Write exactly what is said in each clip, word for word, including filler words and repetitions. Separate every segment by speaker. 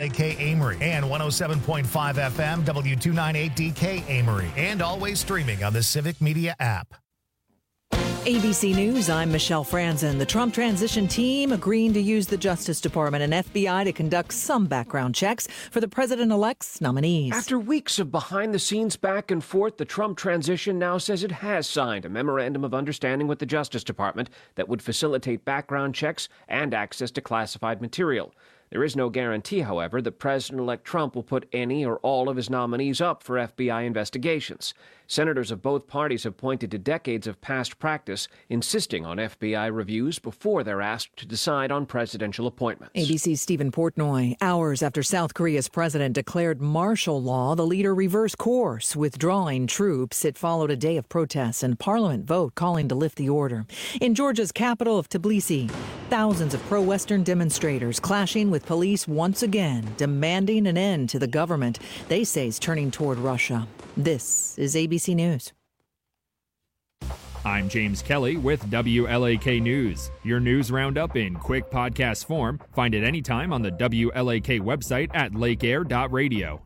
Speaker 1: A K Amory and one oh seven point five F M W two ninety-eight D K Amory, and always streaming on the Civic Media app.
Speaker 2: A B C News, I'm Michelle Franzen. The Trump transition team agreeing to use the Justice Department and F B I to conduct some background checks for the president-elect's nominees.
Speaker 3: After weeks of behind-the-scenes back and forth, the Trump transition now says it has signed a memorandum of understanding with the Justice Department that would facilitate background checks and access to classified material. There is no guarantee, however, that President-elect Trump will put any or all of his nominees up for F B I investigations. Senators of both parties have pointed to decades of past practice insisting on F B I reviews before they're asked to decide on presidential appointments.
Speaker 2: A B C's Stephen Portnoy. Hours after South Korea's president declared martial law, the leader reversed course, withdrawing troops. It followed a day of protests and parliament vote calling to lift the order. In Georgia's capital of Tbilisi, thousands of pro-Western demonstrators clashing with police once again, demanding an end to the government they say is turning toward Russia. This is A B C News.
Speaker 4: I'm James Kelly with W L A K News. Your news roundup in quick podcast form. Find it anytime on the W L A K website at lake air dot radio.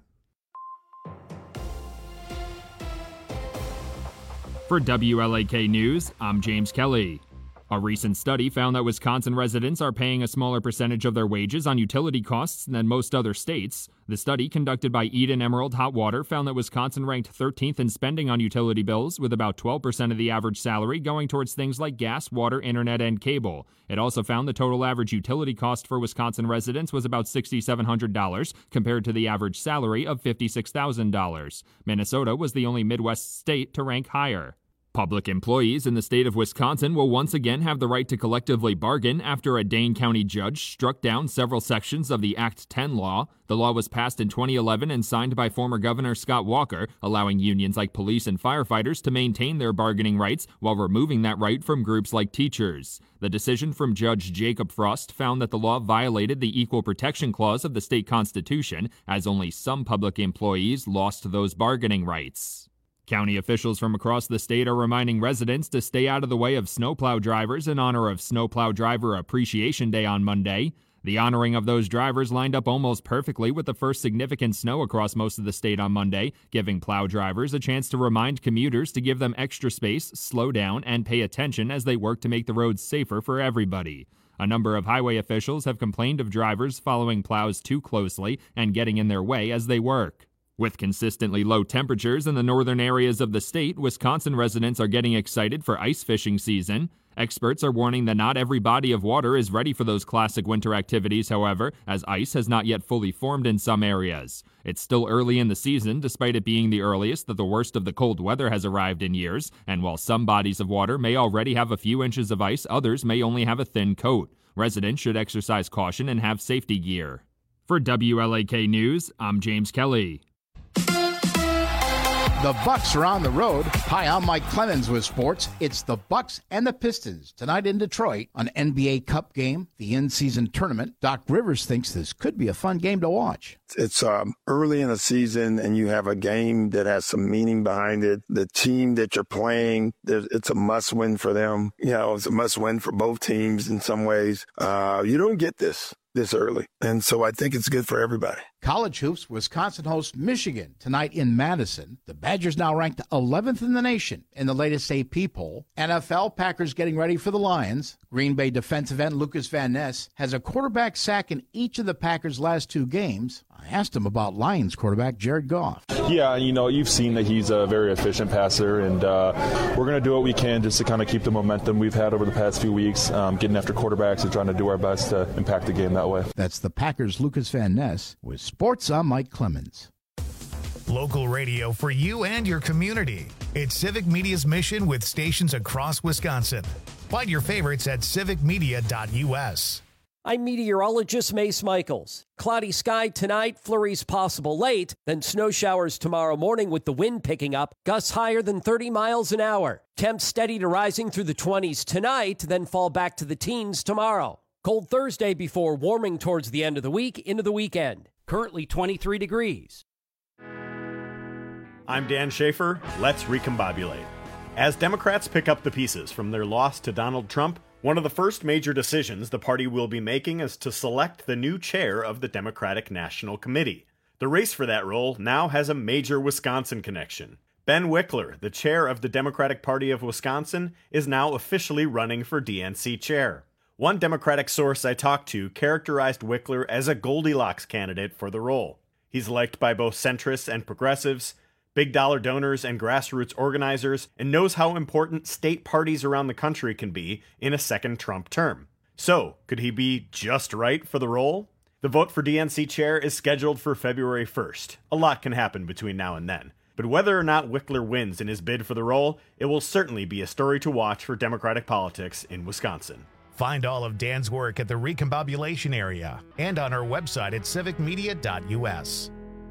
Speaker 4: For W L A K News, I'm James Kelly. A recent study found that Wisconsin residents are paying a smaller percentage of their wages on utility costs than most other states. The study, conducted by Eden Emerald Hot Water, found that Wisconsin ranked thirteenth in spending on utility bills, with about twelve percent of the average salary going towards things like gas, water, internet, and cable. It also found the total average utility cost for Wisconsin residents was about six thousand seven hundred dollars, compared to the average salary of fifty-six thousand dollars. Minnesota was the only Midwest state to rank higher. Public employees in the state of Wisconsin will once again have the right to collectively bargain after a Dane County judge struck down several sections of the Act ten law. The law was passed in twenty eleven and signed by former Governor Scott Walker, allowing unions like police and firefighters to maintain their bargaining rights while removing that right from groups like teachers. The decision from Judge Jacob Frost found that the law violated the Equal Protection Clause of the state constitution, as only some public employees lost those bargaining rights. County officials from across the state are reminding residents to stay out of the way of snowplow drivers in honor of Snowplow Driver Appreciation Day on Monday. The honoring of those drivers lined up almost perfectly with the first significant snow across most of the state on Monday, giving plow drivers a chance to remind commuters to give them extra space, slow down, and pay attention as they work to make the roads safer for everybody. A number of highway officials have complained of drivers following plows too closely and getting in their way as they work. With consistently low temperatures in the northern areas of the state, Wisconsin residents are getting excited for ice fishing season. Experts are warning that not every body of water is ready for those classic winter activities, however, as ice has not yet fully formed in some areas. It's still early in the season, despite it being the earliest that the worst of the cold weather has arrived in years, and while some bodies of water may already have a few inches of ice, others may only have a thin coat. Residents should exercise caution and have safety gear. For W L A K News, I'm James Kelly.
Speaker 5: The Bucks are on the road. Hi, I'm Mike Clemens with sports. It's the Bucks and the Pistons tonight in Detroit, an N B A Cup game, the in-season tournament. Doc Rivers thinks this could be a fun game to watch.
Speaker 6: It's um, early in the season, and you have a game that has some meaning behind it. The team that you're playing, it's a must-win for them. You know, it's a must-win for both teams in some ways. Uh, you don't get this this early, and so I think it's good for everybody.
Speaker 5: College hoops, Wisconsin hosts Michigan tonight in Madison. The Badgers now ranked eleventh in the nation in the latest A P poll. N F L, Packers getting ready for the Lions. Green Bay defensive end Lucas Van Ness has a quarterback sack in each of the Packers' last two games. I asked him about Lions quarterback Jared Goff.
Speaker 7: Yeah, you know, you've seen that he's a very efficient passer, and uh, we're going to do what we can just to kind of keep the momentum we've had over the past few weeks, um, getting after quarterbacks and trying to do our best to impact the game that way.
Speaker 5: That's the Packers' Lucas Van Ness with Sports. I'm Mike Clemens.
Speaker 1: Local radio for you and your community. It's Civic Media's mission with stations across Wisconsin. Find your favorites at civic media dot u s.
Speaker 8: I'm meteorologist Mace Michaels. Cloudy sky tonight, flurries possible late, then snow showers tomorrow morning with the wind picking up, gusts higher than thirty miles an hour. Temps steady to rising through the twenties tonight, then fall back to the teens tomorrow. Cold Thursday before warming towards the end of the week into the weekend. Currently twenty-three degrees.
Speaker 9: I'm Dan Schaefer. Let's recombobulate. As Democrats pick up the pieces from their loss to Donald Trump, One of the first major decisions the party will be making is to select the new chair of the Democratic National Committee. The race for that role now has a major Wisconsin connection. Ben Wickler, the chair of the Democratic Party of Wisconsin, is now officially running for D N C chair. One Democratic source I talked to characterized Wickler as a Goldilocks candidate for the role. He's liked by both centrists and progressives, big dollar donors and grassroots organizers, and knows how important state parties around the country can be in a second Trump term. So, could he be just right for the role? The vote for D N C chair is scheduled for February first. A lot can happen between now and then. But whether or not Wickler wins in his bid for the role, it will certainly be a story to watch for Democratic politics in Wisconsin.
Speaker 1: Find all of Dan's work at the Recombobulation area and on our website at civic media dot u s.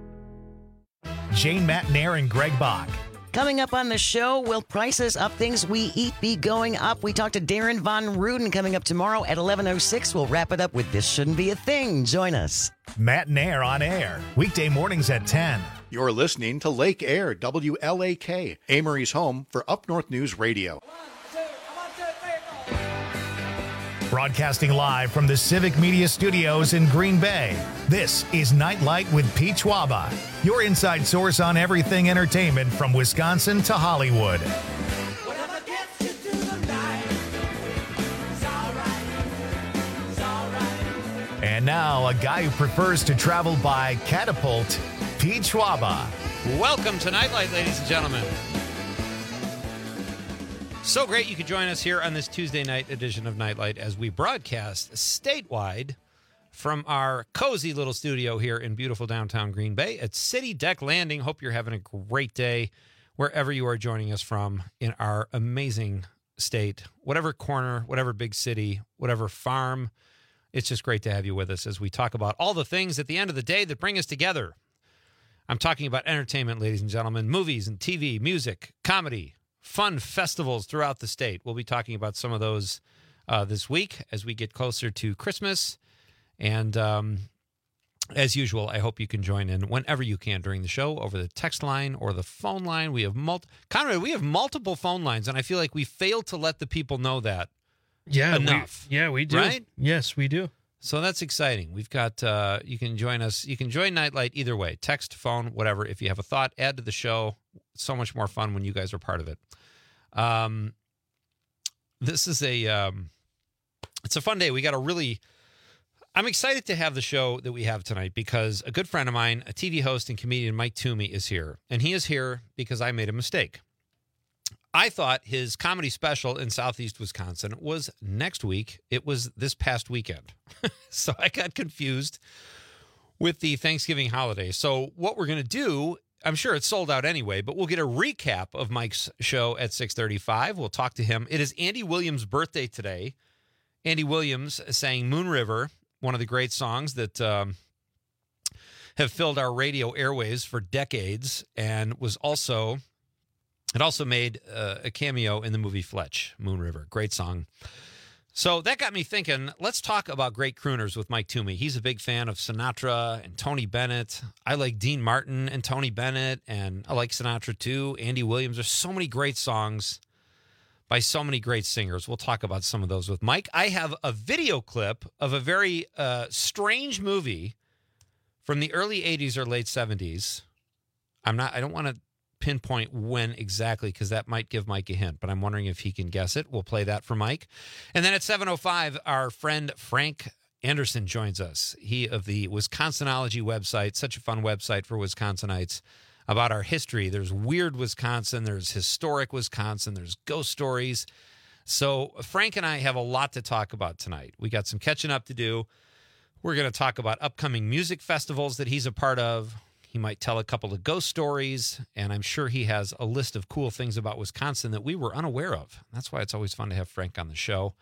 Speaker 1: Jane Matnair and Greg Bach.
Speaker 10: Coming up on the show, will prices of things we eat be going up? We talk to Darren Von Ruden coming up tomorrow at eleven oh six. We'll wrap it up with This Shouldn't Be a Thing. Join us.
Speaker 1: Matnair on air, weekday mornings at ten.
Speaker 11: You're listening to Lake Air, W L A K, Amory's home for Up North News Radio.
Speaker 1: Broadcasting live from the Civic Media Studios in Green Bay, this is Nightlight with Pete Schwaba, your inside source on everything entertainment from Wisconsin to Hollywood. And now, a guy who prefers to travel by catapult, Pete Schwaba.
Speaker 12: Welcome to Nightlight, ladies and gentlemen. So great you could join us here on this Tuesday night edition of Nightlight as we broadcast statewide from our cozy little studio here in beautiful downtown Green Bay at City Deck Landing. Hope you're having a great day wherever you are joining us from in our amazing state, whatever corner, whatever big city, whatever farm. It's just great to have you with us as we talk about all the things at the end of the day that bring us together. I'm talking about entertainment, ladies and gentlemen, movies and T V, music, comedy, fun festivals throughout the state. We'll be talking about some of those uh, this week as we get closer to Christmas. And um, as usual, I hope you can join in whenever you can during the show over the text line or the phone line. We have mul- Conrad, we have multiple phone lines, and I feel like we failed to let the people know that
Speaker 13: yeah,
Speaker 12: enough.
Speaker 13: We, yeah, we do.
Speaker 12: Right?
Speaker 13: Yes, we do.
Speaker 12: So that's exciting. We've got, uh, you can join us. You can join Nightlight either way, text, phone, whatever. If you have a thought, add to the show. So much more fun when you guys are part of it. Um, this is a, um, it's a fun day. We got a really, I'm excited to have the show that we have tonight because a good friend of mine, a T V host and comedian, Mike Toomey, is here. And he is here because I made a mistake. I thought his comedy special in Southeast Wisconsin was next week. It was this past weekend. So I got confused with the Thanksgiving holiday. So what we're going to do, I'm sure it's sold out anyway, but we'll get a recap of Mike's show at six thirty-five. We'll talk to him. It is Andy Williams' birthday today. Andy Williams sang Moon River, one of the great songs that um, have filled our radio airways for decades, and was also... It also made uh, a cameo in the movie Fletch, Moon River. Great song. So that got me thinking, let's talk about great crooners with Mike Toomey. He's a big fan of Sinatra and Tony Bennett. I like Dean Martin and Tony Bennett, and I like Sinatra too. Andy Williams. There's so many great songs by so many great singers. We'll talk about some of those with Mike. I have a video clip of a very uh, strange movie from the early eighties or late seventies. I'm not, I don't want to pinpoint when exactly, because that might give Mike a hint, but I'm wondering if he can guess it. We'll play that for Mike. And then at seven oh five, our friend Frank Anderson joins us. He of the Wisconsinology website, such a fun website for Wisconsinites about our history. There's weird Wisconsin, there's historic Wisconsin, there's ghost stories. So Frank and I have a lot to talk about tonight. We got some catching up to do. We're going to talk about upcoming music festivals that he's a part of. He might tell a couple of ghost stories, and I'm sure he has a list of cool things about Wisconsin that we were unaware of. That's why it's always fun to have Frank on the show.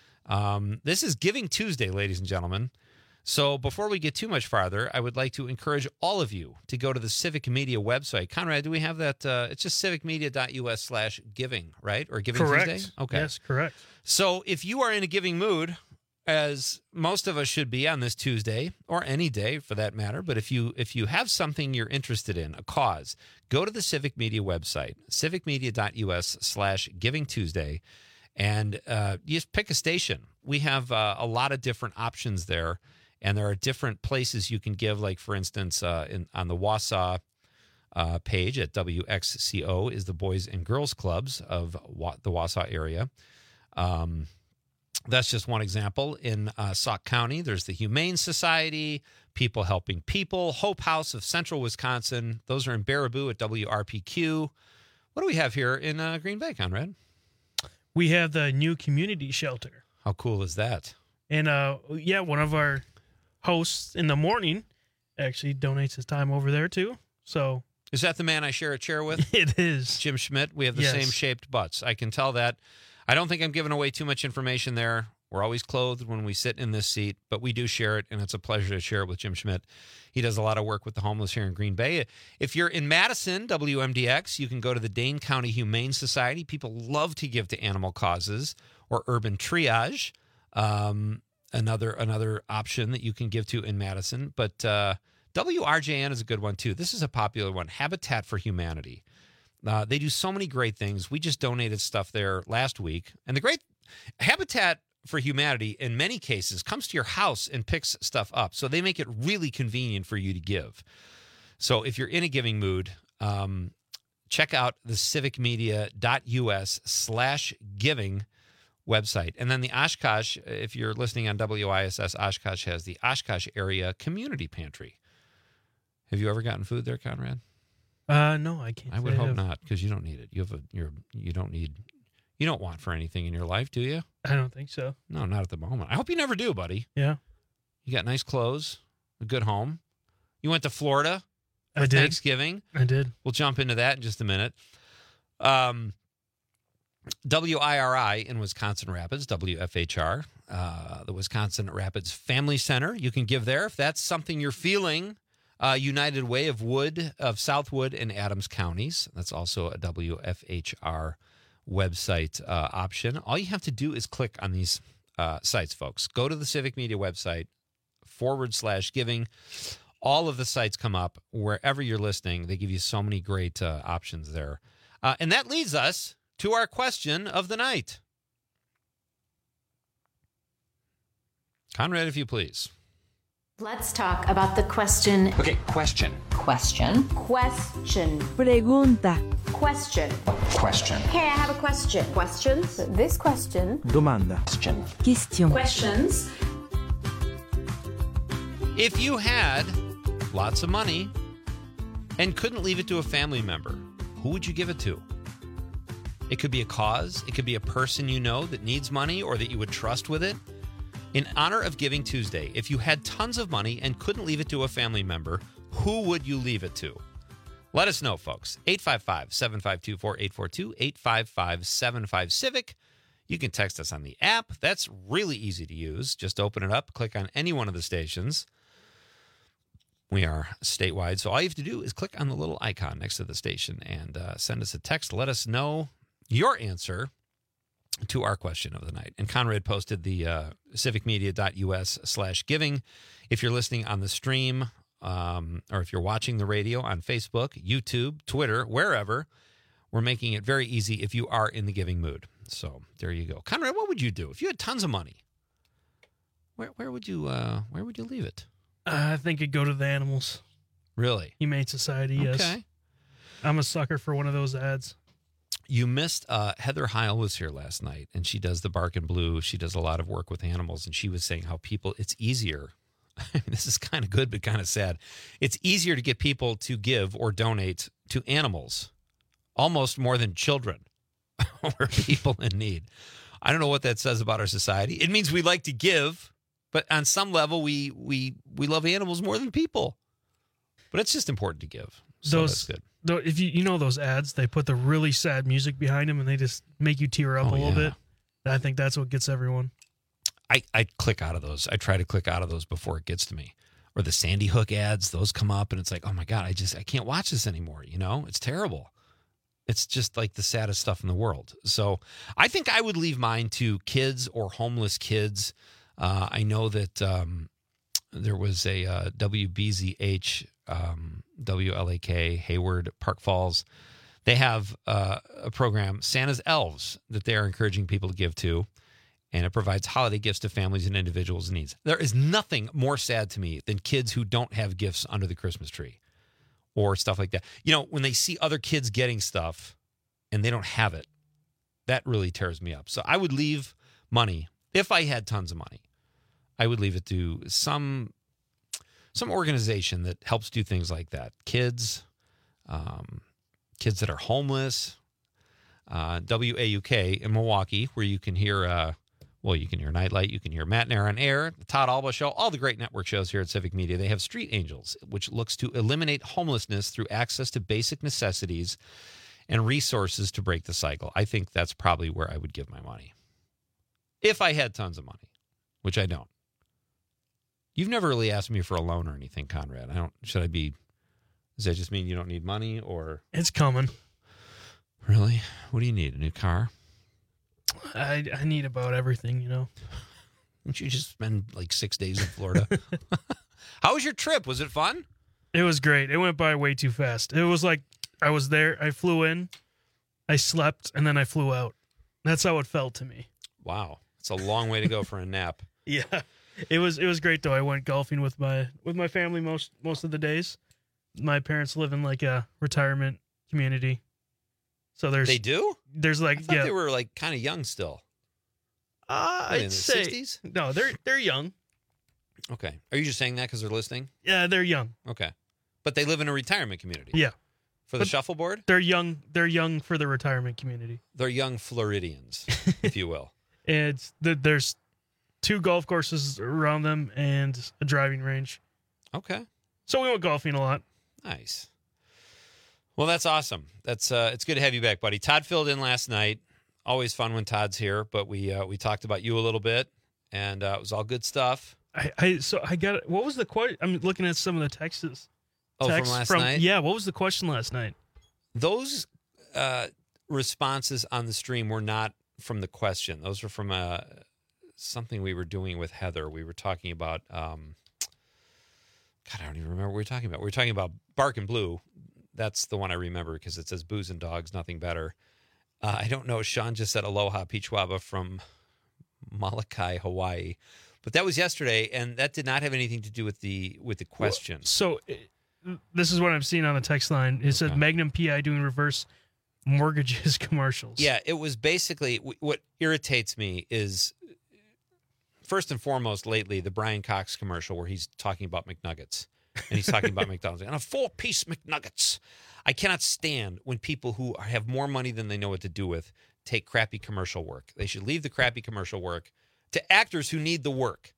Speaker 12: Um, this is Giving Tuesday, ladies and gentlemen. So before we get too much farther, I would like to encourage all of you to go to the Civic Media website. Conrad, do we have that? Uh, it's just civic media dot u s slash giving, right? Or Giving
Speaker 13: correct.
Speaker 12: Tuesday? Okay.
Speaker 13: Yes, correct.
Speaker 12: So if you are in a giving mood, as most of us should be on this Tuesday, or any day for that matter. But if you if you have something you're interested in, a cause, go to the Civic Media website, civic media dot u s slash giving tuesday, And uh, you just pick a station. We have uh, a lot of different options there, and there are different places you can give. Like, for instance, uh, in, on the Wausau uh, page at W X C O is the Boys and Girls Clubs of Wa- the Wausau area. Um, that's just one example. In uh, Sauk County, there's the Humane Society, People Helping People, Hope House of Central Wisconsin. Those are in Baraboo at W R P Q. What do we have here in uh, Green Bay, Conrad?
Speaker 13: We have the new community shelter.
Speaker 12: How cool is that?
Speaker 13: And, uh, yeah, one of our hosts in the morning actually donates his time over there, too. So
Speaker 12: is that the man I share a chair with?
Speaker 13: It is.
Speaker 12: Jim Schmidt. We have the
Speaker 13: Yes.
Speaker 12: same shaped butts. I can tell that. I don't think I'm giving away too much information there. We're always clothed when we sit in this seat, but we do share it, and it's a pleasure to share it with Jim Schmidt. He does a lot of work with the homeless here in Green Bay. If you're in Madison, W M D X, you can go to the Dane County Humane Society. People love to give to animal causes, or Urban Triage, um, another another option that you can give to in Madison. But uh, W R J N is a good one, too. This is a popular one, Habitat for Humanity. Uh, they do so many great things. We just donated stuff there last week. And the great Habitat for Humanity, in many cases, comes to your house and picks stuff up. So they make it really convenient for you to give. So if you're in a giving mood, um, check out the civicmedia.us slash giving website. And then the Oshkosh, if you're listening on W I S S, Oshkosh has the Oshkosh Area Community Pantry. Have you ever gotten food there, Conrad?
Speaker 13: Uh, no, I can't.
Speaker 12: I would
Speaker 13: say
Speaker 12: hope
Speaker 13: have.
Speaker 12: not, because you don't need it. You have a, you're, you don't need, you don't want for anything in your life, do you?
Speaker 13: I don't think so.
Speaker 12: No, not at the moment. I hope you never do, buddy.
Speaker 13: Yeah.
Speaker 12: You got nice clothes, a good home. You went to Florida for
Speaker 13: I did.
Speaker 12: Thanksgiving.
Speaker 13: I did.
Speaker 12: We'll jump into that in just a minute. Um, W I R I in Wisconsin Rapids, W F H R, uh, the Wisconsin Rapids Family Center. You can give there if that's something you're feeling. Uh, United Way of Wood, of Southwood and Adams counties. That's also a W F H R website uh, option. All you have to do is click on these uh, sites, folks. Go to the Civic Media website, forward slash giving. All of the sites come up wherever you're listening. They give you so many great uh, options there. Uh, and that leads us to our question of the night. Conrad, if you please.
Speaker 14: Let's talk about the question.
Speaker 15: Okay, question.
Speaker 14: Question. Question.
Speaker 16: Pregunta.
Speaker 14: Question.
Speaker 15: Question.
Speaker 14: Hey, I have a question. Questions? This question.
Speaker 15: Domanda. Question.
Speaker 16: Question.
Speaker 14: Questions.
Speaker 12: If you had lots of money and couldn't leave it to a family member, who would you give it to? It could be a cause. It could be a person you know that needs money or that you would trust with it. In honor of Giving Tuesday, if you had tons of money and couldn't leave it to a family member, who would you leave it to? Let us know, folks. eight five five, seven five two, four eight four two, eight five five, seven five, CIVIC. You can text us on the app. That's really easy to use. Just open it up, click on any one of the stations. We are statewide, so all you have to do is click on the little icon next to the station and uh, send us a text. Let us know your answer to our question of the night. And Conrad posted the uh, civicmedia.us slash giving. If you're listening on the stream, um, or if you're watching the radio on Facebook, YouTube, Twitter, wherever, we're making it very easy if you are in the giving mood. So there you go. Conrad, what would you do if you had tons of money? Where where would you uh, where would you leave it?
Speaker 13: Uh, I think it'd go to the animals.
Speaker 12: Really?
Speaker 13: Humane Society, yes.
Speaker 12: Okay.
Speaker 13: I'm a sucker for one of those ads.
Speaker 12: You missed, uh, Heather Heil was here last night, and she does the Bark and Blue. She does a lot of work with animals, and she was saying how people, it's easier. I mean, this is kind of good, but kind of sad. It's easier to get people to give or donate to animals, almost more than children or people in need. I don't know what that says about our society. It means we like to give, but on some level, we we we love animals more than people. But it's just important to give. So
Speaker 13: those,
Speaker 12: that's good.
Speaker 13: Though, if you you know those ads, they put the really sad music behind them, and they just make you tear up
Speaker 12: Oh,
Speaker 13: a little
Speaker 12: yeah.
Speaker 13: bit. I think that's what gets everyone.
Speaker 12: I, I click out of those. I try to click out of those before it gets to me. Or the Sandy Hook ads, those come up, and it's like, oh my God, I just I can't watch this anymore. You know, it's terrible. It's just like the saddest stuff in the world. So I think I would leave mine to kids or homeless kids. Uh, I know that um, there was a uh, W B Z H, um, W L A K, Hayward, Park Falls. They have uh, a program, Santa's Elves, that they are encouraging people to give to, and it provides holiday gifts to families and individuals in needs. There is nothing more sad to me than kids who don't have gifts under the Christmas tree or stuff like that. You know, when they see other kids getting stuff and they don't have it, that really tears me up. So I would leave money, if I had tons of money, I would leave it to some some organization that helps do things like that. Kids, um, kids that are homeless, uh, W A U K in Milwaukee, where you can hear, uh, well, you can hear Nightlight, you can hear Matt Nair on Air, the Todd Alba Show, all the great network shows here at Civic Media. They have Street Angels, which looks to eliminate homelessness through access to basic necessities and resources to break the cycle. I think that's probably where I would give my money. If I had tons of money, which I don't. You've never really asked me for a loan or anything, Conrad. I don't, should I be, does that just mean you don't need money or?
Speaker 13: It's coming.
Speaker 12: Really? What do you need? A new car?
Speaker 13: I, I need about everything, you know.
Speaker 12: Didn't you just spend like six days in Florida? How was your trip? Was it fun?
Speaker 13: It was great. It went by way too fast. It was like I was there, I flew in, I slept, and then I flew out. That's how it felt to me.
Speaker 12: Wow. It's a long way to go for a nap.
Speaker 13: Yeah. It was it was great though. I went golfing with my with my family most most of the days. My parents live in like a retirement community. So there's
Speaker 12: They do?
Speaker 13: There's like
Speaker 12: I thought
Speaker 13: yeah.
Speaker 12: they were like kind of young still.
Speaker 13: Uh,
Speaker 12: What, in
Speaker 13: I'd
Speaker 12: the
Speaker 13: say
Speaker 12: sixties?
Speaker 13: no, they're they're young.
Speaker 12: Okay. Are you just saying that because they're listening?
Speaker 13: Yeah, they're young.
Speaker 12: Okay. But they live in a retirement community.
Speaker 13: Yeah.
Speaker 12: For the
Speaker 13: But
Speaker 12: shuffleboard?
Speaker 13: They're young. They're young for the retirement community.
Speaker 12: They're young Floridians, if you will.
Speaker 13: It's the, there's two golf courses around them and a driving range.
Speaker 12: Okay.
Speaker 13: So we went golfing a lot.
Speaker 12: Nice. Well, that's awesome. That's uh, it's good to have you back, buddy. Todd filled in last night. Always fun when Todd's here, but we uh, we talked about you a little bit, and uh, it was all good stuff.
Speaker 13: I, I so I got what was the question? I'm looking at some of the texts.
Speaker 12: Oh,
Speaker 13: Text
Speaker 12: from last night?
Speaker 13: Yeah, what was the question last night?
Speaker 12: Those uh, responses on the stream were not from the question. Those were from uh, something we were doing with Heather. We were talking about, um, God, I don't even remember what we were talking about. We were talking about Bark and Blue. That's the one I remember because it says booze and dogs, nothing better. Uh, I don't know. Sean just said aloha Peachwaba from Molokai, Hawaii. But that was yesterday, and that did not have anything to do with the with the question.
Speaker 13: So this is what I'm seeing on the text line. It said Magnum P I doing reverse mortgages commercials.
Speaker 12: Yeah, it was basically what irritates me is first and foremost lately the Brian Cox commercial where he's talking about McNuggets and he's talking about McDonald's and a four-piece McNuggets. I cannot stand when people who have more money than they know what to do with take crappy commercial work. They should leave the crappy commercial work to actors who need the work.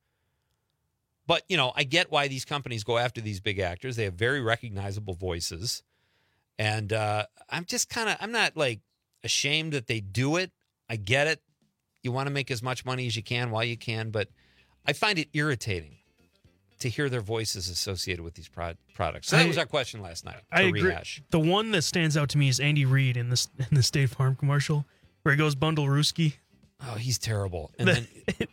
Speaker 12: But, you know, I get why these companies go after these big actors. They have very recognizable voices. And uh, I'm just kind of, I'm not like ashamed that they do it. I get it. You want to make as much money as you can while you can. But I find it irritating to hear their voices associated with these pro- products. So that
Speaker 13: I,
Speaker 12: was our question last night.
Speaker 13: I
Speaker 12: to
Speaker 13: agree.
Speaker 12: Rehash.
Speaker 13: The one that stands out to me is Andy Reid in this in the State Farm commercial where he goes Bundle Rooski.
Speaker 12: Oh, he's terrible. And then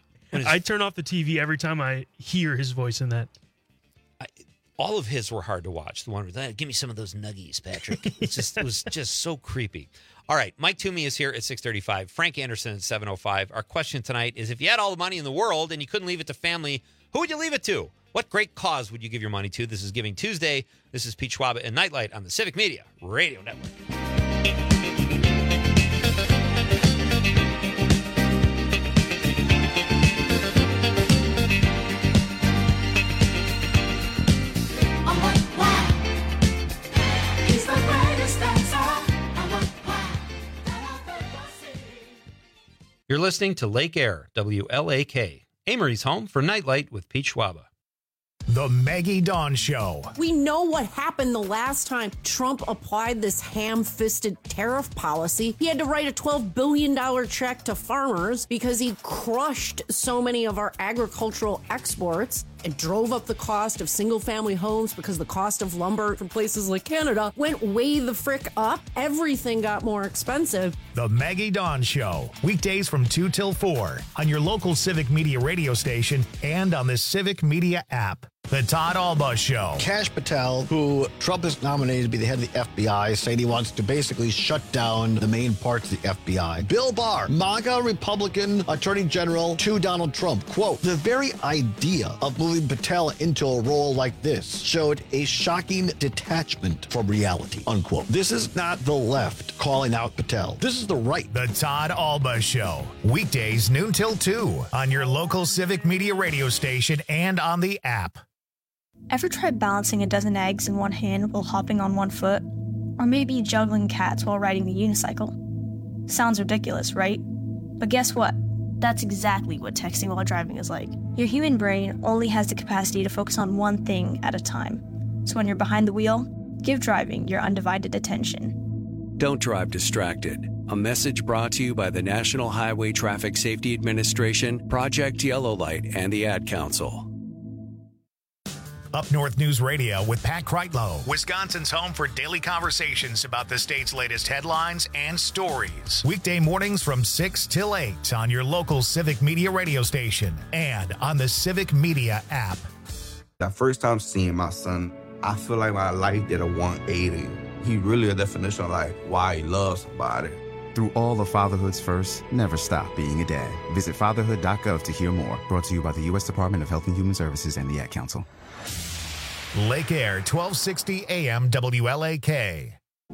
Speaker 13: I turn off the T V every time I hear his voice in that.
Speaker 12: I, all of his were hard to watch. The one with, hey, give me some of those nuggies, Patrick. It's just, it was just so creepy. All right, Mike Toomey is here at six thirty-five. Frank Anderson at seven oh five. Our question tonight is, if you had all the money in the world and you couldn't leave it to family, who would you leave it to? What great cause would you give your money to? This is Giving Tuesday. This is Pete Schwaba and Nightlight on the Civic Media Radio Network. You're listening to Lake Air, W L A K, Amory's home for Nightlight with Pete Schwaba.
Speaker 1: The Maggie Dawn Show.
Speaker 16: We know what happened the last time Trump applied this ham-fisted tariff policy. He had to write a twelve billion dollars check to farmers because he crushed so many of our agricultural exports. It drove up the cost of single-family homes because the cost of lumber from places like Canada went way the frick up. Everything got more expensive.
Speaker 1: The Maggie Dawn Show. Weekdays from two till four on your local Civic Media radio station and on the Civic Media app. The Todd Alba Show.
Speaker 17: Kash Patel, who Trump has nominated to be the head of the F B I, saying he wants to basically shut down the main parts of the F B I. Bill Barr, MAGA Republican Attorney General to Donald Trump. Quote, the very idea of moving Patel into a role like this showed a shocking detachment from reality, unquote. This is not the left calling out Patel. This is the right.
Speaker 1: The Todd Alba Show. Weekdays noon till two on your local Civic Media radio station and on the app.
Speaker 18: Ever tried balancing a dozen eggs in one hand while hopping on one foot? Or maybe juggling cats while riding the unicycle? Sounds ridiculous, right? But guess what? That's exactly what texting while driving is like. Your human brain only has the capacity to focus on one thing at a time. So when you're behind the wheel, give driving your undivided attention.
Speaker 19: Don't drive distracted. A message brought to you by the National Highway Traffic Safety Administration, Project Yellow Light, and the Ad Council.
Speaker 1: Up North News Radio with Pat Kreitlow, Wisconsin's home for daily conversations about the state's latest headlines and stories. Weekday mornings from six till eight on your local Civic Media radio station and on the Civic Media app.
Speaker 20: That first time seeing my son, I feel like my life did a one eighty. He really a definition of like why he loves somebody.
Speaker 21: Through all of fatherhood's first, never stop being a dad. Visit fatherhood dot gov to hear more. Brought to you by the U S Department of Health and Human Services and the Ad Council.
Speaker 1: Lake Air, twelve sixty A M W L A K.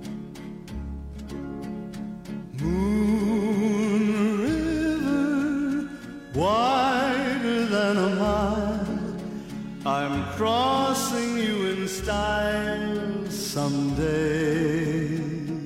Speaker 22: Moon River, wider than a mile, I'm crossing you in style someday.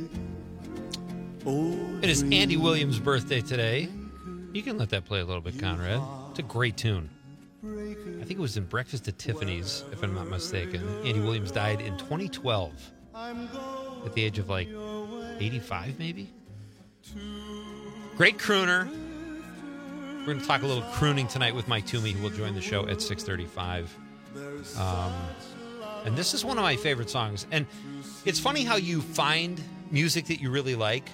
Speaker 12: It is Andy Williams' birthday today. You can let that play a little bit, Conrad. It's a great tune. I think it was in Breakfast at Tiffany's, if I'm not mistaken. Andy Williams died in twenty twelve at the age of like eighty-five, maybe? Great crooner. We're going to talk a little crooning tonight with Mike Toomey, who will join the show at six thirty-five. Um, and this is one of my favorite songs. And it's funny how you find music that you really like.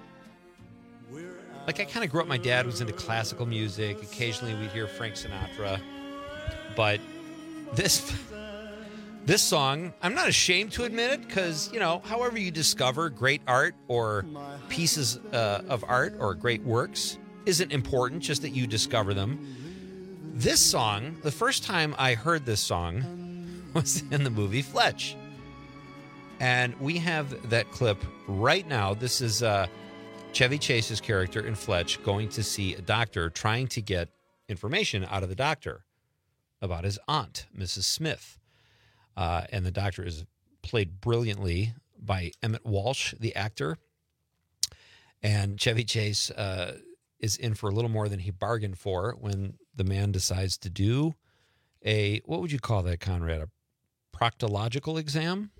Speaker 12: Like, I kind of grew up, my dad was into classical music. Occasionally we'd hear Frank Sinatra. But this this song, I'm not ashamed to admit it, because, you know, however you discover great art or pieces uh, of art or great works isn't important, just that you discover them. This song, the first time I heard this song was in the movie Fletch. And we have that clip right now. This is uh, Chevy Chase's character in Fletch going to see a doctor, trying to get information out of the doctor about his aunt, Missus Smith. Uh, and the doctor is played brilliantly by Emmett Walsh, the actor. And Chevy Chase uh, is in for a little more than he bargained for when the man decides to do a, what would you call that, Conrad? A proctological exam?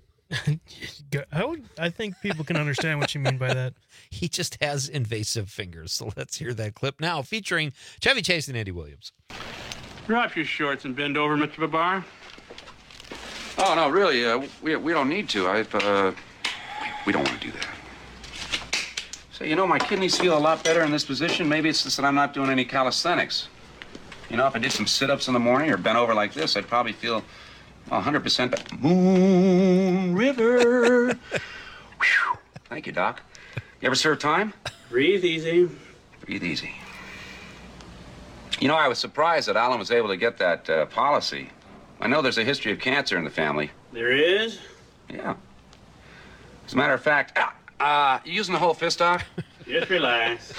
Speaker 13: I would. I think people can understand what you mean by that.
Speaker 12: He just has invasive fingers. So let's hear that clip now, featuring Chevy Chase and Andy Williams.
Speaker 23: Drop your shorts and bend over, Mister Babar.
Speaker 15: Oh, no, really, uh, we, we don't need to. I, uh, we don't want to do that.
Speaker 23: So, you know, my kidneys feel a lot better in this position. Maybe it's just that I'm not doing any calisthenics. You know, if I did some sit-ups in the morning or bent over like this, I'd probably feel one hundred percent better. Moon River. Whew. Thank you, Doc. You ever serve time? Breathe easy. Breathe easy. You know, I was surprised that Alan was able to get that uh, policy. I know there's a history of cancer in the family. There is? Yeah. As a matter of fact, uh, uh, you using the whole fist, Doc? Just relax.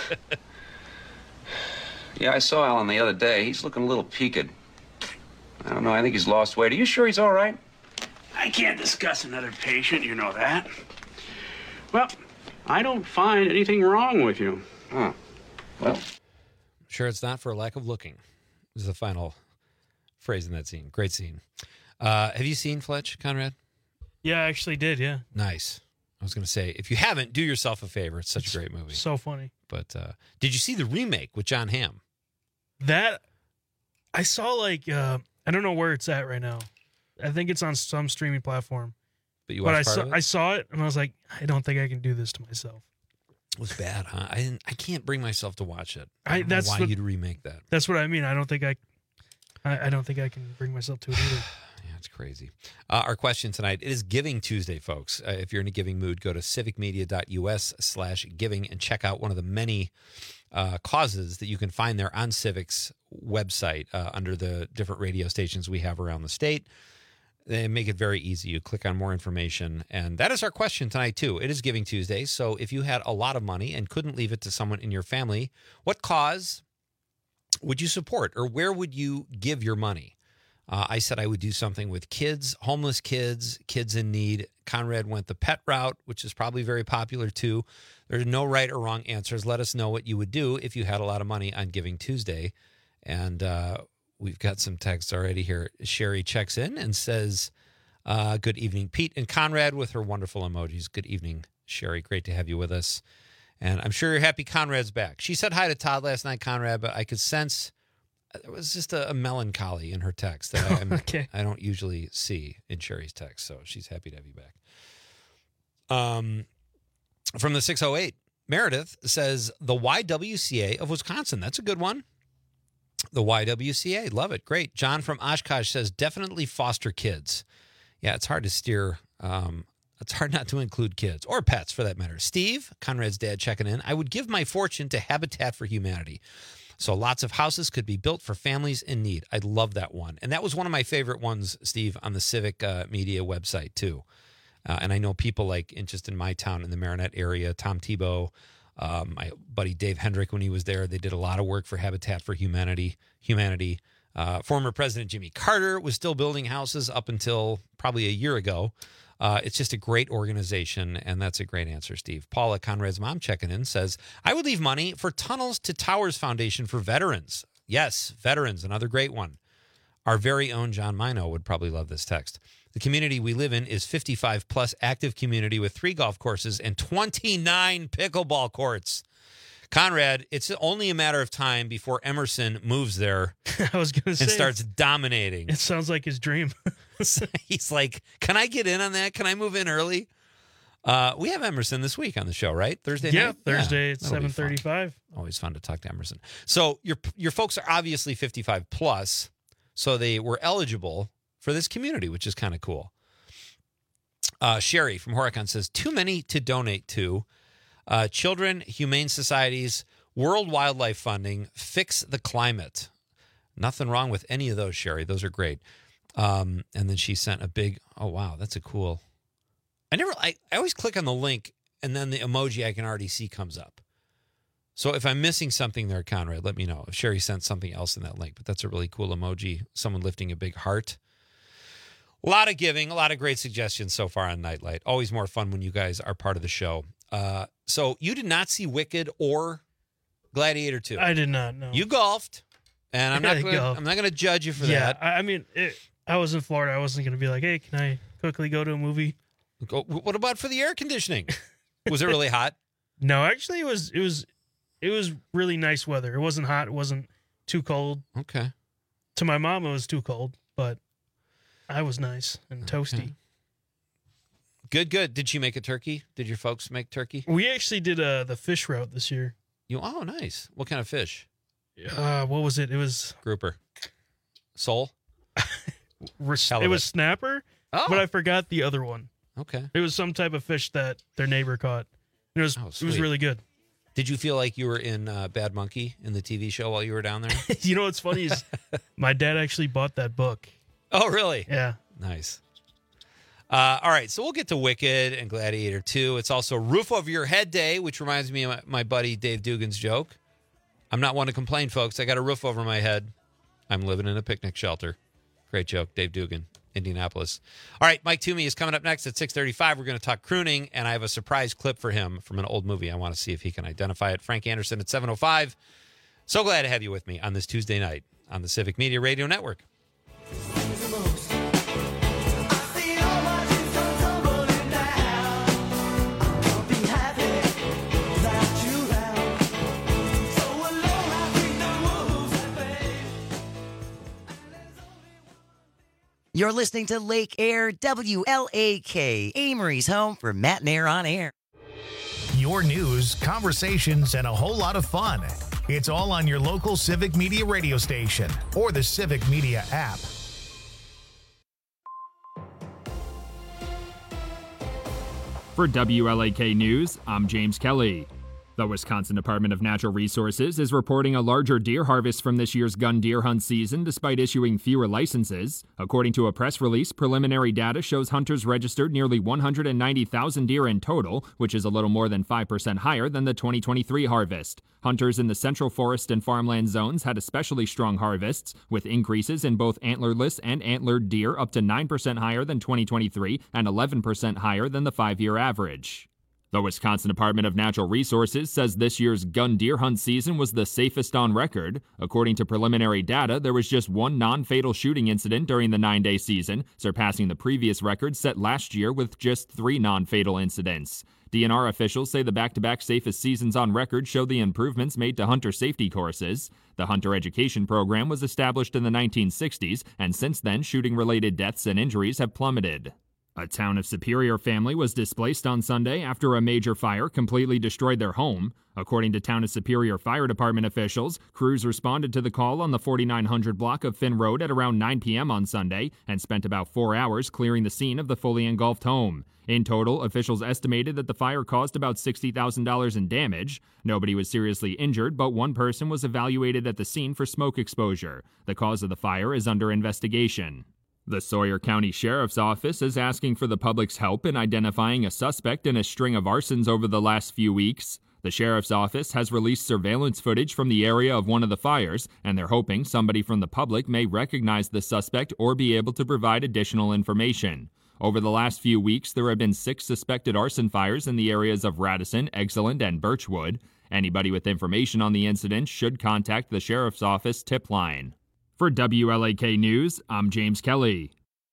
Speaker 23: Yeah, I saw Alan the other day. He's looking a little peaked. I don't know, I think he's lost weight. Are you sure he's all right? I can't discuss another patient, you know that. Well, I don't find anything wrong with you. Huh. Well...
Speaker 12: Sure, it's not for lack of looking. This is the final phrase in that scene. Great scene. Uh, have you seen Fletch, Conrad?
Speaker 13: Yeah, I actually did, yeah.
Speaker 12: Nice. I was going to say, if you haven't, do yourself a favor. It's such
Speaker 13: it's
Speaker 12: a great movie.
Speaker 13: So funny.
Speaker 12: But uh, did you see the remake with John Hamm?
Speaker 13: That, I saw like, uh, I don't know where it's at right now. I think it's on some streaming platform.
Speaker 12: But you
Speaker 13: but
Speaker 12: watched
Speaker 13: I
Speaker 12: part
Speaker 13: saw,
Speaker 12: of it?
Speaker 13: I saw it, and I was like, I don't think I can do this to myself.
Speaker 12: It was bad, huh? I didn't. I can't bring myself to watch it. I,
Speaker 13: I
Speaker 12: don't know
Speaker 13: that's
Speaker 12: why
Speaker 13: what,
Speaker 12: you'd remake that.
Speaker 13: That's what I mean. I don't think I, I, I don't think I can bring myself to it either.
Speaker 12: That's crazy. Uh, our question tonight, it is Giving Tuesday, folks. Uh, if you're in a giving mood, go to civicmedia.us slash giving and check out one of the many uh, causes that you can find there on Civic's website uh, under the different radio stations we have around the state. They make it very easy. You click on more information. And that is our question tonight, too. It is Giving Tuesday. So if you had a lot of money and couldn't leave it to someone in your family, what cause would you support, or where would you give your money? Uh, I said I would do something with kids, homeless kids, kids in need. Conrad went the pet route, which is probably very popular too. There's no right or wrong answers. Let us know what you would do if you had a lot of money on Giving Tuesday. And uh, we've got some texts already here. Sherry checks in and says, uh, good evening, Pete and Conrad, with her wonderful emojis. Good evening, Sherry. Great to have you with us. And I'm sure you're happy Conrad's back. She said hi to Todd last night, Conrad, but I could sense there was just a, a melancholy in her text that I,
Speaker 13: okay.
Speaker 12: I don't usually see in Sherry's text, so she's happy to have you back. Um, from the six oh eight, Meredith says, the Y W C A of Wisconsin. That's a good one. The Y W C A. Love it. Great. John from Oshkosh says, definitely foster kids. Yeah, it's hard to steer. Um, it's hard not to include kids or pets for that matter. Steve, Conrad's dad, checking in. I would give my fortune to Habitat for Humanity. So lots of houses could be built for families in need. I love that one. And that was one of my favorite ones, Steve, on the Civic uh, Media website, too. Uh, and I know people like in just in my town in the Marinette area, Tom Tebow, um, my buddy Dave Hendrick, when he was there, they did a lot of work for Habitat for Humanity. Humanity. Uh, former President Jimmy Carter was still building houses up until probably a year ago. Uh, it's just a great organization, and that's a great answer, Steve. Paula, Conrad's mom, checking in, says, I would leave money for Tunnels to Towers Foundation for veterans. Yes, veterans, another great one. Our very own John Mino would probably love this text. The community we live in is fifty-five plus active community with three golf courses and twenty-nine pickleball courts. Conrad, it's only a matter of time before Emerson moves there
Speaker 13: I was gonna say,
Speaker 12: and starts dominating.
Speaker 13: It sounds like his dream.
Speaker 12: He's like, can I get in on that? Can I move in early? Uh, we have Emerson this week on the show, right? Thursday
Speaker 13: yeah,
Speaker 12: night?
Speaker 13: Thursday
Speaker 12: yeah,
Speaker 13: at seven thirty-five.
Speaker 12: Always fun to talk to Emerson. So your your folks are obviously fifty-five plus, so they were eligible for this community, which is kind of cool. Uh, Sherry from Horicon says, too many to donate to. Uh, Children, Humane Societies, World Wildlife Funding, Fix the Climate. Nothing wrong with any of those, Sherry. Those are great. Um, and then she sent a big, oh, wow, that's a cool. I never, I, I always click on the link and then the emoji I can already see comes up. So if I'm missing something there, Conrad, let me know. If Sherry sent something else in that link, but that's a really cool emoji. Someone lifting a big heart. A lot of giving, a lot of great suggestions so far on Nightlight. Always more fun when you guys are part of the show. Uh, so you did not see Wicked or Gladiator two.
Speaker 13: I did not. No,
Speaker 12: you golfed, and I'm not. Gonna, I'm not going to judge you for
Speaker 13: yeah,
Speaker 12: that.
Speaker 13: I, I mean, it, I was in Florida. I wasn't going to be like, "Hey, can I quickly go to a movie?"
Speaker 12: Go, what about for the air conditioning? Was it really hot?
Speaker 13: No, actually, it was. It was. It was really nice weather. It wasn't hot. It wasn't too cold.
Speaker 12: Okay.
Speaker 13: To my mom, it was too cold, but I was nice and toasty.
Speaker 12: Okay. Good, good. Did she make a turkey? Did your folks make turkey?
Speaker 13: We actually did uh, the fish route this year.
Speaker 12: You oh, nice. What kind of fish?
Speaker 13: Uh, what was it? It was
Speaker 12: grouper, sole.
Speaker 13: It was snapper,
Speaker 12: oh.
Speaker 13: but I forgot the other one.
Speaker 12: Okay,
Speaker 13: it was some type of fish that their neighbor caught. It was
Speaker 12: oh,
Speaker 13: it was really good.
Speaker 12: Did you feel like you were in uh, Bad Monkey in the T V show while you were down there?
Speaker 13: You know what's funny is my dad actually bought that book.
Speaker 12: Oh, really?
Speaker 13: Yeah.
Speaker 12: Nice. Uh, all right, so we'll get to Wicked and Gladiator two. It's also Roof Over Your Head Day, which reminds me of my, my buddy Dave Dugan's joke. I'm not one to complain, folks. I got a roof over my head. I'm living in a picnic shelter. Great joke, Dave Dugan, Indianapolis. All right, Mike Toomey is coming up next at six thirty-five. We're going to talk crooning, and I have a surprise clip for him from an old movie. I want to see if he can identify it. Frank Anderson at seven oh five. So glad to have you with me on this Tuesday night on the Civic Media Radio Network.
Speaker 10: You're listening to Lake Air, W L A K, Amory's home for Matt and Air on Air.
Speaker 1: Your news, conversations, and a whole lot of fun. It's all on your local Civic Media radio station or the Civic Media app.
Speaker 2: For W L A K News, I'm James Kelly. The Wisconsin Department of Natural Resources is reporting a larger deer harvest from this year's gun deer hunt season despite issuing fewer licenses. According to a press release, preliminary data shows hunters registered nearly one hundred ninety thousand deer in total, which is a little more than five percent higher than the twenty twenty-three harvest. Hunters in the central forest and farmland zones had especially strong harvests, with increases in both antlerless and antlered deer up to nine percent higher than twenty twenty-three and eleven percent higher than the five-year average. The Wisconsin Department of Natural Resources says this year's gun deer hunt season was the safest on record. According to preliminary data, there was just one non-fatal shooting incident during the nine-day season, surpassing the previous record set last year with just three non-fatal incidents. D N R officials say the back-to-back safest seasons on record show the improvements made to hunter safety courses. The hunter education program was established in the nineteen sixties, and since then, shooting-related deaths and injuries have plummeted. A Town of Superior family was displaced on Sunday after a major fire completely destroyed their home. According to Town of Superior Fire Department officials, crews responded to the call on the forty-nine hundred block of Finn Road at around nine p.m. on Sunday and spent about four hours clearing the scene of the fully engulfed home. In total, officials estimated that the fire caused about sixty thousand dollars in damage. Nobody was seriously injured, but one person was evaluated at the scene for smoke exposure. The cause of the fire is under investigation. The Sawyer County Sheriff's Office is asking for the public's help in identifying a suspect in a string of arsons over the last few weeks. The Sheriff's Office has released surveillance footage from the area of one of the fires, and they're hoping somebody from the public may recognize the suspect or be able to provide additional information. Over the last few weeks, there have been six suspected arson fires in the areas of Radisson, Exeland, and Birchwood. Anybody with information on the incident should contact the Sheriff's Office tip line. For W L A K News, I'm James Kelly.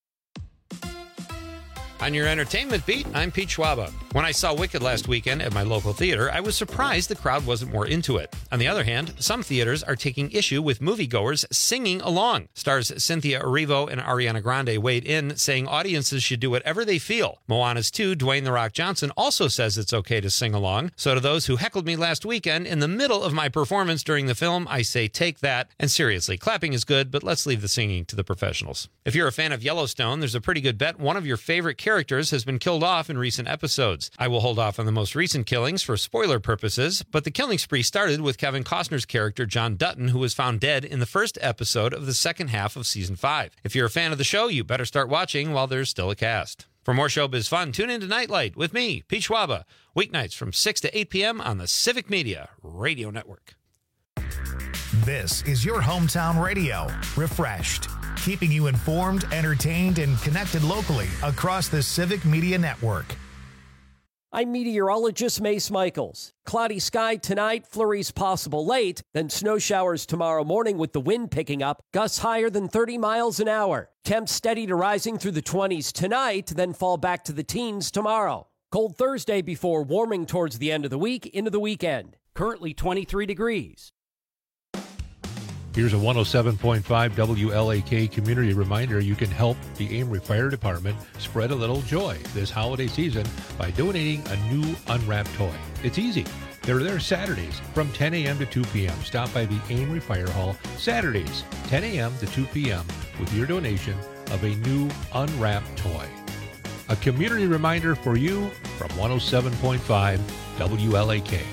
Speaker 12: On your entertainment beat, I'm Pete Schwaba. When I saw Wicked last weekend at my local theater, I was surprised the crowd wasn't more into it. On the other hand, some theaters are taking issue with moviegoers singing along. Stars Cynthia Erivo and Ariana Grande weighed in, saying audiences should do whatever they feel. Moana's two, Dwayne The Rock Johnson, also says it's okay to sing along. So to those who heckled me last weekend in the middle of my performance during the film, I say take that. And seriously, clapping is good, but let's leave the singing to the professionals. If you're a fan of Yellowstone, there's a pretty good bet one of your favorite characters has been killed off in recent episodes. I will hold off on the most recent killings for spoiler purposes, but the killing spree started with Kevin Costner's character John Dutton, who was found dead in the first episode of the second half of season five. If you're a fan of the show, you better start watching while there's still a cast. For more showbiz fun, tune in to Nightlight with me, Pete Schwaba, weeknights from six to eight p.m. on the Civic Media Radio Network.
Speaker 1: This is your hometown radio, refreshed, keeping you informed, entertained, and connected locally across the Civic Media Network.
Speaker 8: I'm meteorologist Mace Michaels. Cloudy sky tonight, flurries possible late, then snow showers tomorrow morning with the wind picking up, gusts higher than thirty miles an hour. Temps steady to rising through the twenties tonight, then fall back to the teens tomorrow. Cold Thursday before warming towards the end of the week into the weekend. Currently twenty-three degrees.
Speaker 3: Here's a one oh seven point five W L A K community reminder. You can help the Amory Fire Department spread a little joy this holiday season by donating a new unwrapped toy. It's easy. They're there Saturdays from ten a.m. to two p.m. Stop by the Amory Fire Hall Saturdays, ten a.m. to two p.m. with your donation of a new unwrapped toy. A community reminder for you from one oh seven point five W L A K.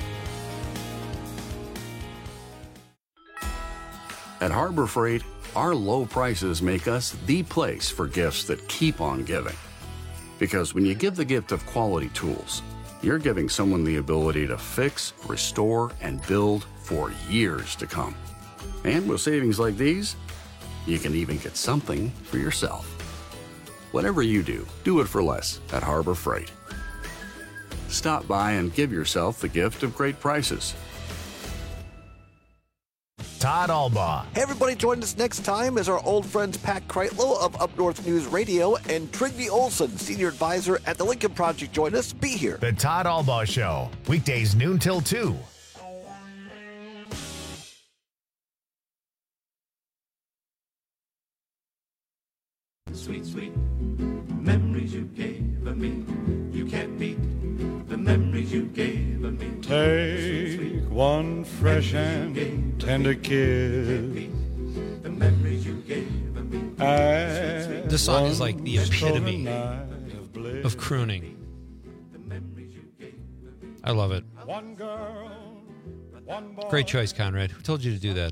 Speaker 4: At Harbor Freight, our low prices make us the place for gifts that keep on giving. Because when you give the gift of quality tools, you're giving someone the ability to fix, restore, and build for years to come. And with savings like these, you can even get something for yourself. Whatever you do, do it for less at Harbor Freight. Stop by and give yourself the gift of great prices.
Speaker 1: Todd Albaugh.
Speaker 24: Hey, everybody, join us next time as our old friends Pat Kreitlow of Up North News Radio and Trigby Olson, Senior Advisor at the Lincoln Project, join us. Be here.
Speaker 1: The Todd Albaugh Show, weekdays noon till two.
Speaker 22: Sweet, sweet memories you gave me. You can't beat the memories you gave me. Take sweet, sweet one fresh and tender kiss. The memories you gave me.
Speaker 12: This song is like the epitome of crooning. I love it.
Speaker 22: One girl, one boy.
Speaker 12: Great choice, Conrad. Who told you to do that?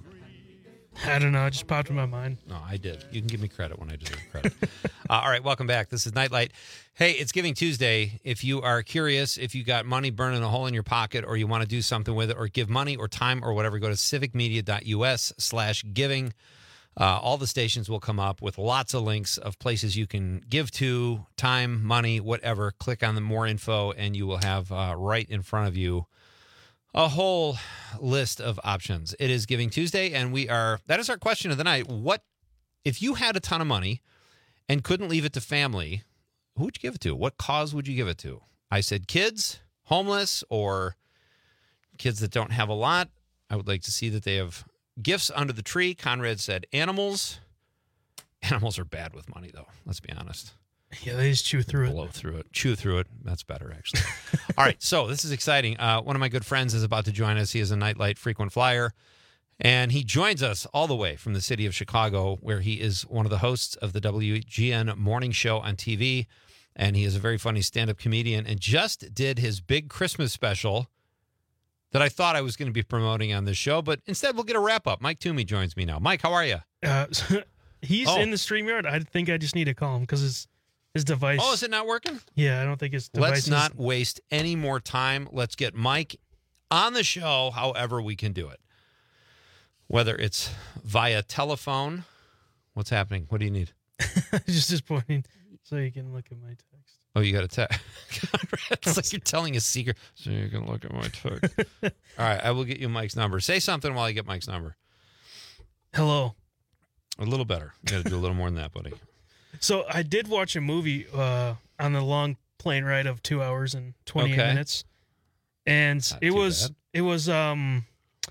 Speaker 13: I don't know. It just popped in my mind.
Speaker 12: No, I did. You can give me credit when I deserve credit. uh, all right, welcome back. This is Nightlight. Hey, it's Giving Tuesday. If you are curious, if you got money burning a hole in your pocket, or you want to do something with it, or give money or time or whatever, go to civicmedia.us slash giving. Uh, all the stations will come up with lots of links of places you can give to, time, money, whatever. Click on the more info, and you will have uh, right in front of you a whole list of options. It is Giving Tuesday, and we are, that is our question of the night. What, if you had a ton of money and couldn't leave it to family, who would you give it to? What cause would you give it to? I said kids, homeless, or kids that don't have a lot. I would like to see that they have gifts under the tree. Conrad said animals. Animals are bad with money, though. Let's be honest.
Speaker 13: Yeah, they just chew through
Speaker 12: Blow it. Blow through it. Chew through it. That's better, actually. All right, so this is exciting. Uh, one of my good friends is about to join us. He is a Nightlight frequent flyer, and he joins us all the way from the city of Chicago, where he is one of the hosts of the W G N morning show on T V, and he is a very funny stand-up comedian and just did his big Christmas special that I thought I was going to be promoting on this show, but instead we'll get a wrap-up. Mike Toomey joins me now. Mike, how are you?
Speaker 13: Uh, he's
Speaker 12: Oh.
Speaker 13: in the StreamYard. I think I just need to call him because his, his device.
Speaker 12: Oh, is it not working?
Speaker 13: Yeah, I don't think his device
Speaker 12: Let's
Speaker 13: is-
Speaker 12: not waste any more time. Let's get Mike on the show however we can do it. Whether it's via telephone. What's happening? What do you need?
Speaker 13: just just pointing so you can look at my text.
Speaker 12: Oh, you got a text. It's like you're telling a secret. So you can look at my text. All right, I will get you Mike's number. Say something while I get Mike's number.
Speaker 13: Hello.
Speaker 12: A little better. You got to do a little more than that, buddy.
Speaker 13: So I did watch a movie uh, on the long plane ride of two hours and twenty-eight
Speaker 12: Okay.
Speaker 13: minutes, and
Speaker 12: Not
Speaker 13: it
Speaker 12: too
Speaker 13: was
Speaker 12: bad.
Speaker 13: it was um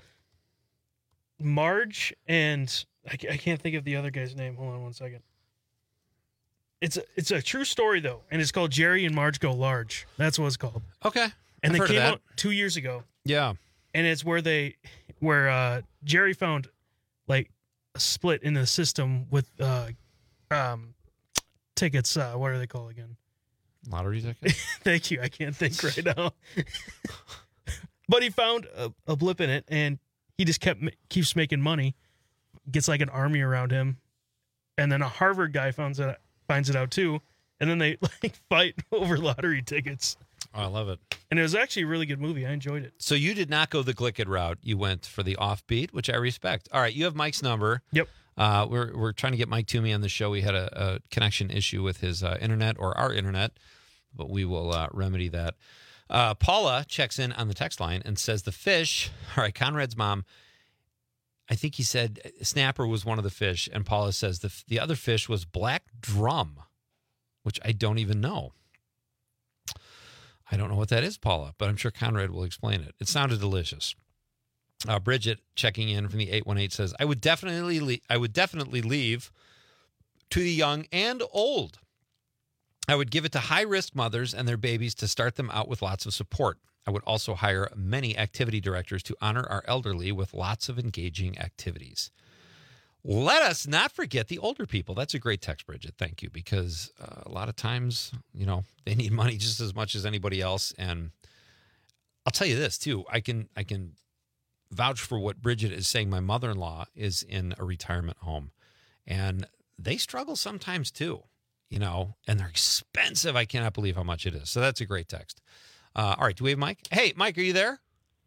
Speaker 13: Marge and I, ca- I can't think of the other guy's name. Hold on one second. It's a, it's a true story though, and it's called Jerry and Marge Go Large. That's what it's called.
Speaker 12: Okay,
Speaker 13: and
Speaker 12: I've
Speaker 13: they
Speaker 12: heard of
Speaker 13: came
Speaker 12: that.
Speaker 13: out two years ago.
Speaker 12: Yeah.
Speaker 13: And it's where they, where uh, Jerry found like a split in the system with uh, um, tickets. Uh, what are they called again?
Speaker 12: Lottery tickets?
Speaker 13: Thank you. I can't think right now. But he found a, a blip in it, and he just kept keeps making money. Gets like an army around him, and then a Harvard guy finds it finds it out too, and then they like fight over lottery tickets.
Speaker 12: Oh, I love it.
Speaker 13: And it was actually a really good movie. I enjoyed it.
Speaker 12: So you did not go the Glicked route. You went for the offbeat, which I respect. All right, you have Mike's number.
Speaker 13: Yep.
Speaker 12: Uh, we're we're trying to get Mike Toomey on the show. We had a, a connection issue with his uh, internet or our internet, but we will uh, remedy that. Uh, Paula checks in on the text line and says the fish. All right, Conrad's mom. I think he said snapper was one of the fish, and Paula says the the other fish was black drum, which I don't even know. I don't know what that is, Paula, but I'm sure Conrad will explain it. It sounded delicious. Uh, Bridget checking in from the eight one eight says, I would definitely le- I would definitely leave to the young and old. I would give it to high-risk mothers and their babies to start them out with lots of support. I would also hire many activity directors to honor our elderly with lots of engaging activities. Let us not forget the older people. That's a great text, Bridget. Thank you, because uh, a lot of times, you know, they need money just as much as anybody else. And I'll tell you this too. I can I can vouch for what Bridget is saying. My mother-in-law is in a retirement home, and they struggle sometimes too. You know, and they're expensive. I cannot believe how much it is. So that's a great text. Uh, all right, do we have Mike? Hey, Mike, are you there?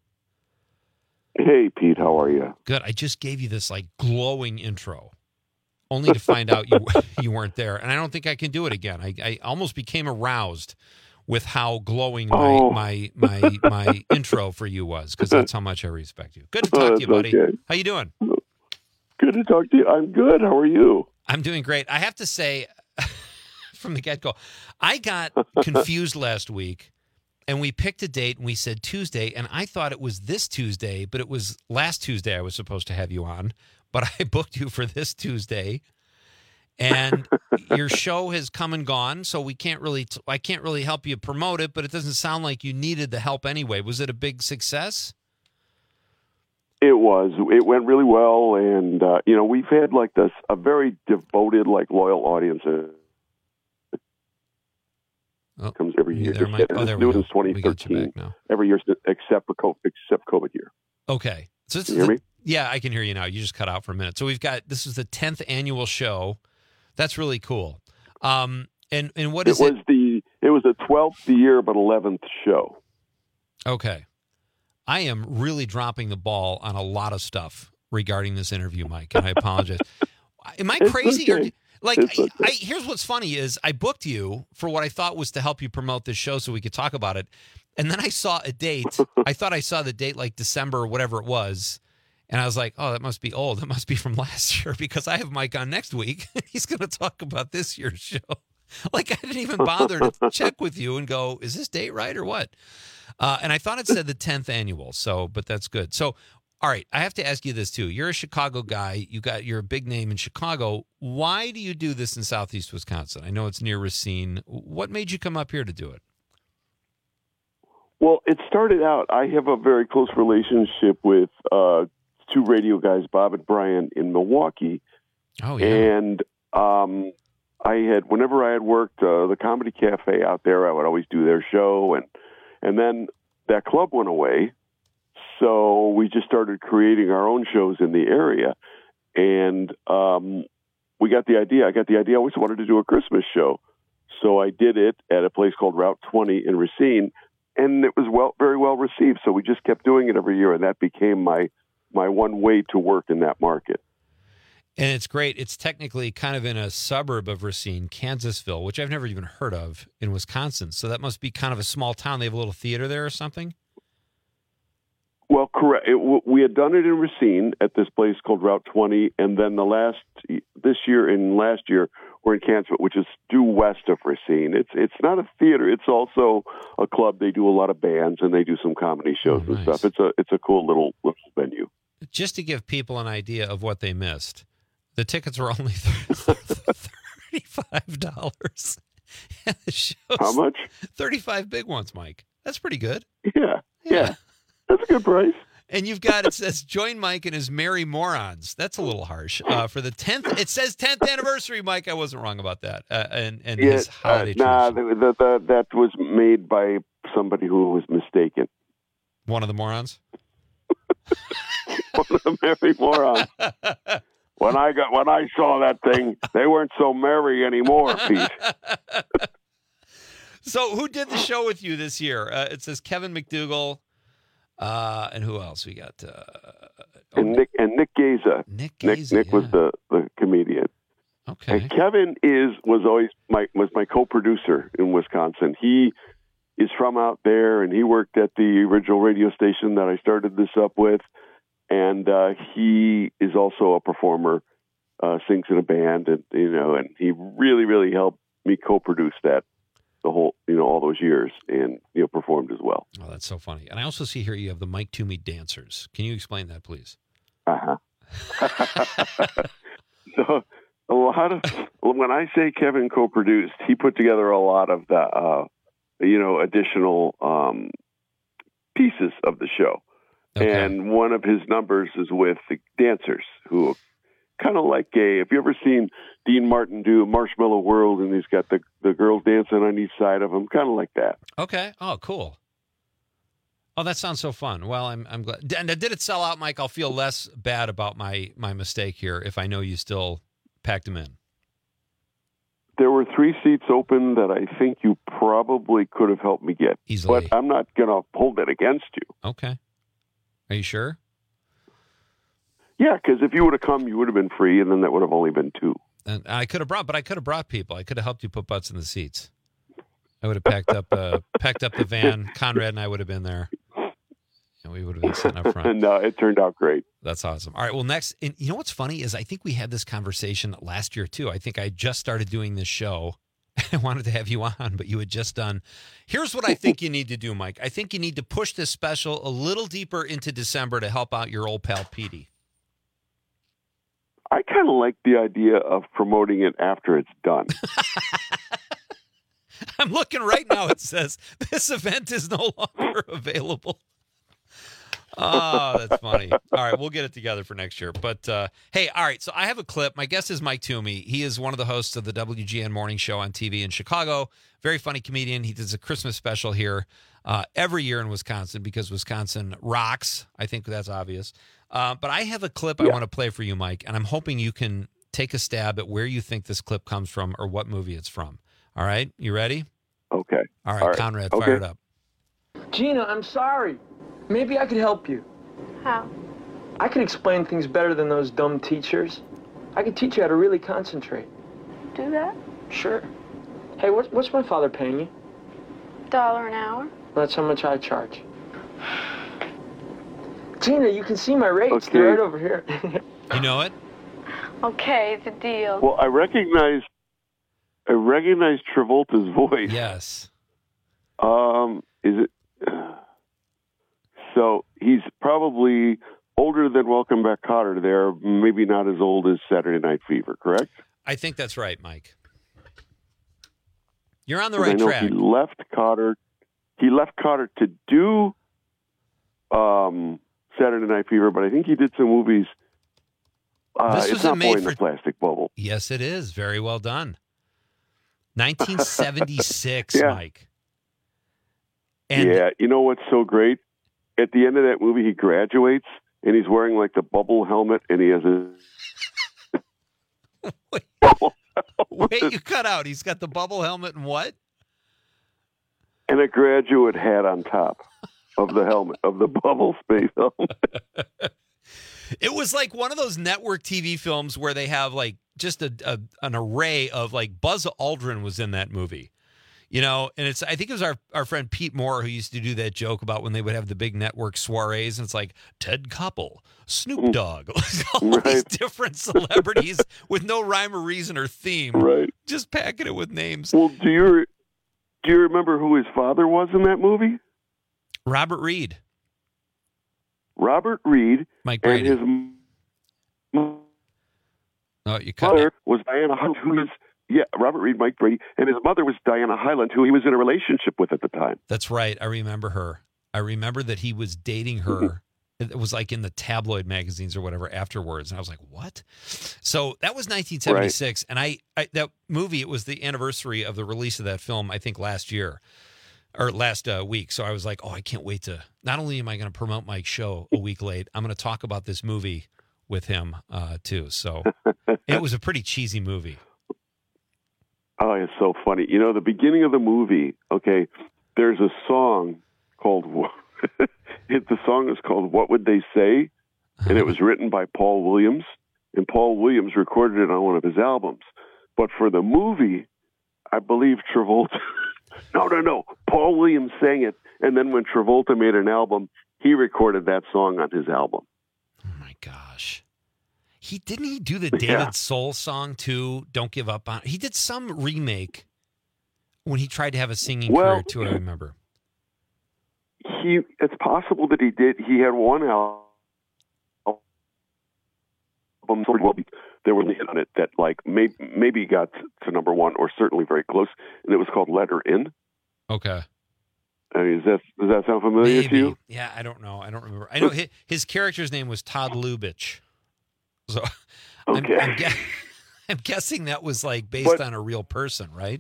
Speaker 5: Hey, Pete, how are you?
Speaker 12: Good. I just gave you this like glowing intro, only to find out you you weren't there, and I don't think I can do it again. I, I almost became aroused with how glowing my
Speaker 5: Oh.
Speaker 12: my my my intro for you was, because that's how much I respect you. Good to talk
Speaker 5: Oh,
Speaker 12: to you, buddy.
Speaker 5: okay.
Speaker 12: How you doing?
Speaker 5: Good to talk to you. I'm good. How are you?
Speaker 12: I'm doing great. I have to say, from the get-go, I got confused last week, and we picked a date, and we said Tuesday, and I thought it was this Tuesday, but it was last Tuesday I was supposed to have you on, but I booked you for this Tuesday, and your show has come and gone, so we can't really, t- I can't really help you promote it, but it doesn't sound like you needed the help anyway. Was it a big success?
Speaker 5: It was. It went really well, and uh, you know, we've had like this a very devoted, like loyal audience. Uh,
Speaker 12: Oh,
Speaker 5: comes every year.
Speaker 12: there,
Speaker 5: It's,
Speaker 12: Mike?
Speaker 5: it's
Speaker 12: Oh, there
Speaker 5: new
Speaker 12: we go.
Speaker 5: since twenty
Speaker 12: We got you
Speaker 5: thirteen.
Speaker 12: back now.
Speaker 5: Every year except for COVID, except COVID year.
Speaker 12: Okay. So this
Speaker 5: Can
Speaker 12: is
Speaker 5: you hear
Speaker 12: the-
Speaker 5: me?
Speaker 12: Yeah, I can hear you now. You just cut out for a minute. So we've got this is the tenth annual show. That's really cool. Um, and and what is
Speaker 5: it?
Speaker 12: it?
Speaker 5: Was the it was the twelfth year, but eleventh show.
Speaker 12: Okay. I am really dropping the ball on a lot of stuff regarding this interview, Mike, and I apologize. Am I
Speaker 5: It's
Speaker 12: crazy?
Speaker 5: okay.
Speaker 12: Or, like,
Speaker 5: It's
Speaker 12: I,
Speaker 5: okay.
Speaker 12: I, here's what's funny is I booked you for what I thought was to help you promote this show so we could talk about it. And then I saw a date. I thought I saw the date like December or whatever it was. And I was like, oh, that must be old. That must be from last year because I have Mike on next week. He's going to talk about this year's show. Like, I didn't even bother to check with you and go, is this date right or what? Uh, and I thought it said the tenth annual. So, but that's good. So, all right, I have to ask you this too. You're a Chicago guy. You got you're a big name in Chicago. Why do you do this in Southeast Wisconsin? I know it's near Racine. What made you come up here to do it?
Speaker 5: Well, it started out. I have a very close relationship with uh, two radio guys, Bob and Brian, in Milwaukee.
Speaker 12: Oh, yeah.
Speaker 5: And um, I had, whenever I had worked uh, the Comedy Cafe out there, I would always do their show, and and then that club went away, so we just started creating our own shows in the area, and um, we got the idea. I got the idea. I always wanted to do a Christmas show, so I did it at a place called Route twenty in Racine. And it was well, very well received. So we just kept doing it every year, and that became my my one way to work in that market.
Speaker 12: And it's great. It's technically kind of in a suburb of Racine, Kansasville, which I've never even heard of in Wisconsin. So that must be kind of a small town. They have a little theater there or something?
Speaker 5: Well, correct. It, w- we had done it in Racine at this place called Route twenty, and then the last this year and last year we're in Kansas, which is due west of Racine. It's it's not a theater; it's also a club. They do a lot of bands and they do some comedy shows
Speaker 12: Oh,
Speaker 5: and
Speaker 12: nice.
Speaker 5: stuff. It's a it's a cool little little venue.
Speaker 12: Just to give people an idea of what they missed, the tickets were only thirty-five dollars. And the show's
Speaker 5: How much?
Speaker 12: thirty-five big ones, Mike. That's pretty good.
Speaker 5: Yeah, yeah, that's a good price.
Speaker 12: And you've got, it says, join Mike and his merry morons. That's a little harsh. Uh, for the tenth, it says tenth anniversary, Mike. I wasn't wrong about that. Uh, and and
Speaker 5: Yeah,
Speaker 12: his
Speaker 5: uh,
Speaker 12: holiday
Speaker 5: nah,
Speaker 12: tradition.
Speaker 5: the, the, the, that was made by somebody who was mistaken.
Speaker 12: One of the morons?
Speaker 5: One of the merry morons. When I got when I saw that thing, they weren't so merry anymore, Pete.
Speaker 12: So who did the show with you this year? Uh, it says Kevin McDougal. Uh, and who else we got? Uh,
Speaker 5: And Nick and Nick Gaza.
Speaker 12: Nick
Speaker 5: Nick,
Speaker 12: Gaza,
Speaker 5: Nick was
Speaker 12: yeah.
Speaker 5: the, the comedian.
Speaker 12: Okay.
Speaker 5: And Kevin is was always my was my co-producer in Wisconsin. He is from out there, and he worked at the original radio station that I started this up with. And uh, he is also a performer, uh, sings in a band, and you know, and he really, really helped me co-produce that the whole, you know, all those years, and you know, performed as well.
Speaker 12: Oh, that's so funny. And I also see here you have the Mike Toomey dancers. Can you explain that, please?
Speaker 5: Uh huh. So a lot of when I say Kevin co-produced, he put together a lot of the, uh, you know, additional um, pieces of the show.
Speaker 12: Okay.
Speaker 5: And one of his numbers is with the dancers, who kind of like a, have you ever seen Dean Martin do Marshmallow World, and he's got the, the girls dancing on each side of him, kind of like that.
Speaker 12: Okay. Oh, cool. Oh, that sounds so fun. Well, I'm I'm glad. And did it sell out, Mike? I'll feel less bad about my my mistake here if I know you still packed them in.
Speaker 5: There were three seats open that I think you probably could have helped me get.
Speaker 12: Easily.
Speaker 5: But I'm not going to hold it against you.
Speaker 12: Okay. Are you sure?
Speaker 5: Yeah, because if you would have come, you would have been free, and then that would have only been two.
Speaker 12: And I could have brought, but I could have brought people. I could have helped you put butts in the seats. I would have packed up, uh, packed up the van. Conrad and I would have been there, and we would have been sitting up front.
Speaker 5: And uh, it turned out great.
Speaker 12: That's awesome. All right. Well, next, and you know what's funny is I think we had this conversation last year too. I think I just started doing this show. I wanted to have you on, but you had just done. Here's what I think you need to do, Mike. I think you need to push this special a little deeper into December to help out your old pal Petey.
Speaker 5: I kind of like the idea of promoting it after it's done.
Speaker 12: I'm looking right now. It says this event is no longer available. Oh, that's funny. All right, we'll get it together for next year. But uh, hey, all right, so I have a clip. My guest is Mike Toomey. He is one of the hosts of the W G N Morning Show on T V in Chicago. Very funny comedian. He does a Christmas special here uh, every year in Wisconsin because Wisconsin rocks. I think that's obvious. Uh, but I have a clip yeah. I want to play for you, Mike, and I'm hoping you can take a stab at where you think this clip comes from or what movie it's from. All right, you ready?
Speaker 5: Okay.
Speaker 12: All right, All right. Conrad,
Speaker 5: okay.
Speaker 12: fire it up.
Speaker 6: Gina, I'm sorry. Maybe I could help you.
Speaker 14: How?
Speaker 6: I could explain things better than those dumb teachers. I could teach you how to really concentrate.
Speaker 14: Do that?
Speaker 6: Sure. Hey, what, what's my father paying you?
Speaker 14: Dollar an hour.
Speaker 6: That's how much I charge. Gina, you can see my rates.
Speaker 5: Okay.
Speaker 6: They're right over here.
Speaker 12: You know it?
Speaker 14: Okay, it's a deal.
Speaker 5: Well, I recognize, I recognize Travolta's voice.
Speaker 12: Yes.
Speaker 5: Um, is it? So he's probably older than Welcome Back, Kotter there, maybe not as old as Saturday Night Fever, correct?
Speaker 12: I think that's right, Mike. You're on the
Speaker 5: I
Speaker 12: right
Speaker 5: know
Speaker 12: track.
Speaker 5: He left Kotter. He left Kotter to do um, Saturday Night Fever, but I think he did some movies. Uh,
Speaker 12: This
Speaker 5: it's
Speaker 12: was
Speaker 5: not
Speaker 12: a made
Speaker 5: Boy in
Speaker 12: for-
Speaker 5: the Plastic Bubble.
Speaker 12: Yes, it is. Very well done. nineteen seventy-six,
Speaker 5: Yeah.
Speaker 12: Mike. And
Speaker 5: yeah, you know what's so great? At the end of that movie, he graduates, and he's wearing like the bubble helmet, and he has a...
Speaker 12: Wait, you cut out. He's got the bubble helmet and what?
Speaker 5: And a graduate hat on top of the helmet, of the bubble space helmet.
Speaker 12: It was like one of those network T V films where they have like just a, a an array of like Buzz Aldrin was in that movie. You know, and it's I think it was our, our friend Pete Moore who used to do that joke about when they would have the big network soirees, and it's like Ted Koppel, Snoop Dogg, all right. these different celebrities with no rhyme or reason or theme,
Speaker 5: right?
Speaker 12: Just packing it with names.
Speaker 5: Well, do you do you remember who his father was in that movie?
Speaker 12: Robert Reed.
Speaker 5: Robert Reed.
Speaker 12: Mike
Speaker 5: and
Speaker 12: Brady.
Speaker 5: his
Speaker 12: Oh, you cut
Speaker 5: mother
Speaker 12: it.
Speaker 5: was Diana Hyland, who was yeah, Robert Reed, Mike Brady, and his mother was Diana Hyland, who he was in a relationship with at the time.
Speaker 12: That's right. I remember her. I remember that he was dating her. It was like in the tabloid magazines or whatever afterwards. And I was like, what? So that was nineteen seventy-six. Right. And I, I, that movie, it was the anniversary of the release of that film, I think last year or last uh, week. So I was like, oh, I can't wait to, not only am I going to promote Mike's show a week late, I'm going to talk about this movie with him uh, too. So it was a pretty cheesy movie.
Speaker 5: Oh, it's so funny. You know, the beginning of the movie, okay, there's a song called, it, the song is called What Would They Say? And it was written by Paul Williams, and Paul Williams recorded it on one of his albums. But for the movie, I believe Travolta, no, no, no, Paul Williams sang it, and then when Travolta made an album, he recorded that song on his album.
Speaker 12: Oh, my gosh. He didn't he do the David yeah. Soul song too? Don't Give Up on. He did some remake when he tried to have a singing
Speaker 5: well,
Speaker 12: career too. I remember.
Speaker 5: He it's possible that he did. He had one album. Well, there was a hit on it that like maybe maybe got to number one or certainly very close, and it was called "Let Her In."
Speaker 12: Okay.
Speaker 5: I mean, is that does that sound familiar
Speaker 12: maybe.
Speaker 5: to you?
Speaker 12: Yeah, I don't know. I don't remember. I know his, his character's name was Todd Lubitsch. So
Speaker 5: okay.
Speaker 12: I'm, I'm, gu- I'm guessing that was like based but, on a real person, right?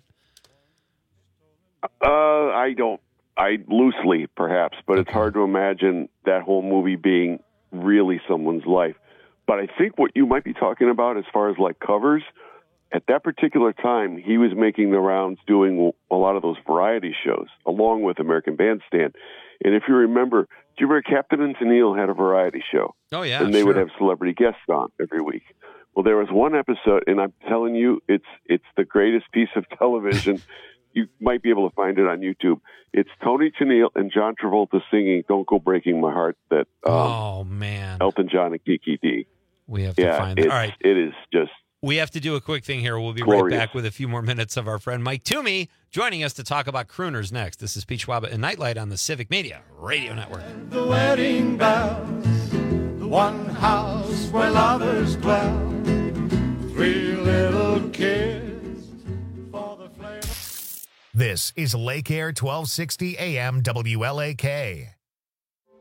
Speaker 5: Uh, I don't, I loosely perhaps, but okay. It's hard to imagine that whole movie being really someone's life. But I think what you might be talking about as far as like covers, at that particular time, he was making the rounds doing a lot of those variety shows along with American Bandstand. And if you remember, do you remember Captain and Tennille had a variety show?
Speaker 12: Oh, yeah.
Speaker 5: And they
Speaker 12: sure.
Speaker 5: would have celebrity guests on every week. Well, there was one episode, and I'm telling you, it's it's the greatest piece of television. You might be able to find it on YouTube. It's Tony Tennille and John Travolta singing "Don't Go Breaking My Heart" that um,
Speaker 12: oh, man.
Speaker 5: Elton John and Kiki D.
Speaker 12: We have to
Speaker 5: yeah,
Speaker 12: find that. All right.
Speaker 5: It is just
Speaker 12: We have to do a quick thing here. We'll be
Speaker 5: glorious.
Speaker 12: right back with a few more minutes of our friend Mike Toomey joining us to talk about crooners next. This is Pete Schwaba and Nightlight on the Civic Media Radio Network.
Speaker 22: The wedding bells, the one house where lovers dwell, three little kids for the flavor.
Speaker 1: This is Lake Air twelve sixty A M W L A K.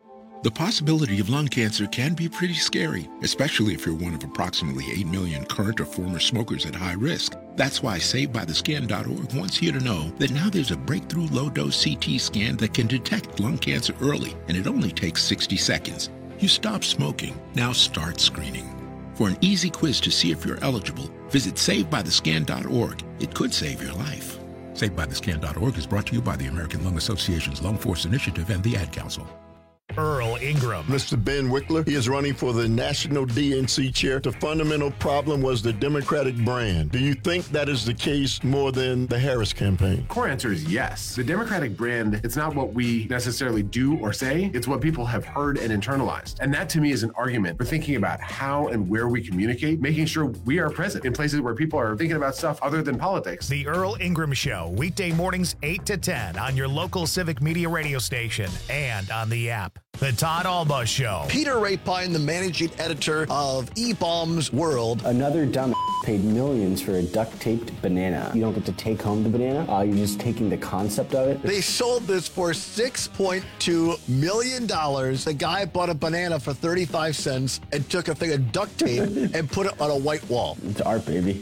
Speaker 7: The possibility of lung cancer can be pretty scary, especially if you're one of approximately eight million current or former smokers at high risk. That's why Saved By The Scan dot org wants you to know that now there's a breakthrough low-dose C T scan that can detect lung cancer early, and it only takes sixty seconds. You stop smoking, now start screening. For an easy quiz to see if you're eligible, visit Saved By The Scan dot org. It could save your life. Saved By The Scan dot org is brought to you by the American Lung Association's Lung Force Initiative and the Ad Council.
Speaker 1: Earl Ingram.
Speaker 9: Mister Ben Wickler, he is running for the National D N C chair. The fundamental problem was the Democratic brand. Do you think that is the case more than the Harris campaign?
Speaker 11: Core answer is yes. The Democratic brand, it's not what we necessarily do or say, it's what people have heard and internalized. And that to me is an argument for thinking about how and where we communicate, making sure we are present in places where people are thinking about stuff other than politics.
Speaker 1: The Earl Ingram Show, weekday mornings eight to ten on your local Civic Media radio station and on the app. The Todd Alba Show.
Speaker 24: Peter Rapine, the managing editor of E-Bombs World.
Speaker 16: Another dumb paid millions for a duct-taped banana. You don't get to take home the banana. Uh, you're just taking the concept of it.
Speaker 24: They sold this for six point two million dollars. The guy bought a banana for thirty-five cents and took a thing of duct tape and put it on a white wall.
Speaker 16: It's art, baby.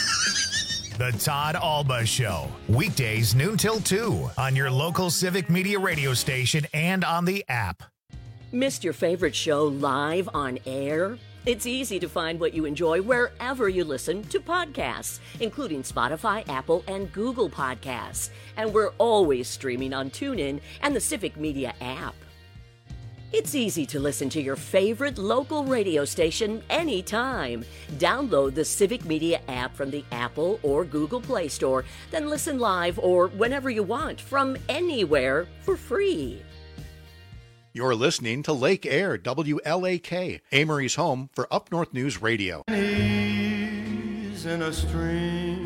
Speaker 1: The Todd Alba Show, weekdays noon till two on your local Civic Media radio station and on the app.
Speaker 25: Missed your favorite show live on air? It's easy to find what you enjoy wherever you listen to podcasts, including Spotify, Apple, and Google Podcasts. And we're always streaming on TuneIn and the Civic Media app. It's easy to listen to your favorite local radio station anytime. Download the Civic Media app from the Apple or Google Play Store, then listen live or whenever you want from anywhere for free.
Speaker 26: You're listening to Lake Air, W L A K, Amory's home for Up North News Radio.
Speaker 22: He's in a stream,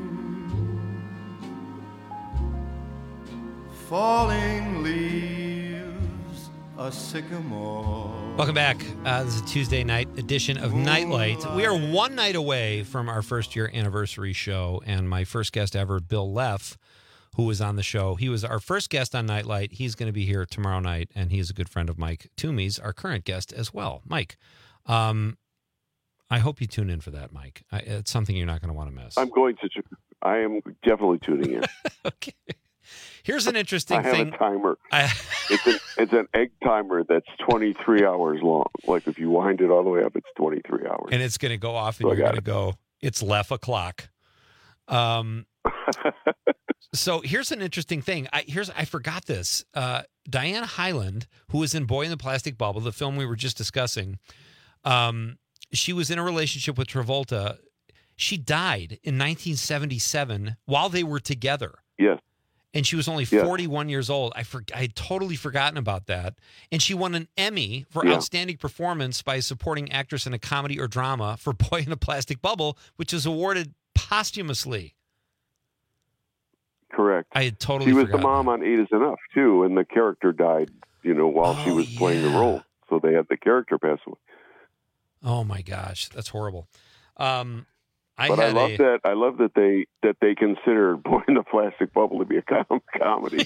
Speaker 22: falling leaves, a sycamore.
Speaker 12: Welcome back. Uh, this is a Tuesday night edition of Nightlight. We are one night away from our first year anniversary show, and my first guest ever, Bill Leff, who was on the show. He was our first guest on Nightlight. He's going to be here tomorrow night, and he's a good friend of Mike Toomey's, our current guest as well. Mike, um, I hope you tune in for that, Mike. I, it's something you're not going to want to miss.
Speaker 5: I'm going to. I am definitely tuning in.
Speaker 12: Okay. Here's an interesting
Speaker 5: I have
Speaker 12: thing.
Speaker 5: a timer.
Speaker 12: I...
Speaker 5: it's, an, it's an egg timer that's twenty-three hours long. Like if you wind it all the way up, it's twenty-three hours.
Speaker 12: And it's going to go off, and
Speaker 5: So I
Speaker 12: you're
Speaker 5: got
Speaker 12: going to go, it's Leff o'clock. Um, so here's an interesting thing. I here's I forgot this. Uh, Diane Hyland, who was in Boy in the Plastic Bubble, the film we were just discussing, um, she was in a relationship with Travolta. She died in nineteen seventy-seven while they were together.
Speaker 5: Yes.
Speaker 12: And she was only
Speaker 5: Yes.
Speaker 12: forty-one years old. I for, I had totally forgotten about that. And she won an Emmy for
Speaker 5: Yeah.
Speaker 12: outstanding performance by a supporting actress in a comedy or drama for Boy in a Plastic Bubble, which is awarded posthumously.
Speaker 5: Correct.
Speaker 12: I had totally
Speaker 5: She was
Speaker 12: forgotten
Speaker 5: the mom on Eight Is Enough, too, and the character died, you know, while she
Speaker 12: Oh,
Speaker 5: was playing the
Speaker 12: yeah.
Speaker 5: role. So they had the character pass away.
Speaker 12: Oh my gosh, that's horrible. Um, I
Speaker 5: but I
Speaker 12: had
Speaker 5: love
Speaker 12: a,
Speaker 5: that. I love that they that they considered Boy in the Plastic Bubble to be a com- comedy.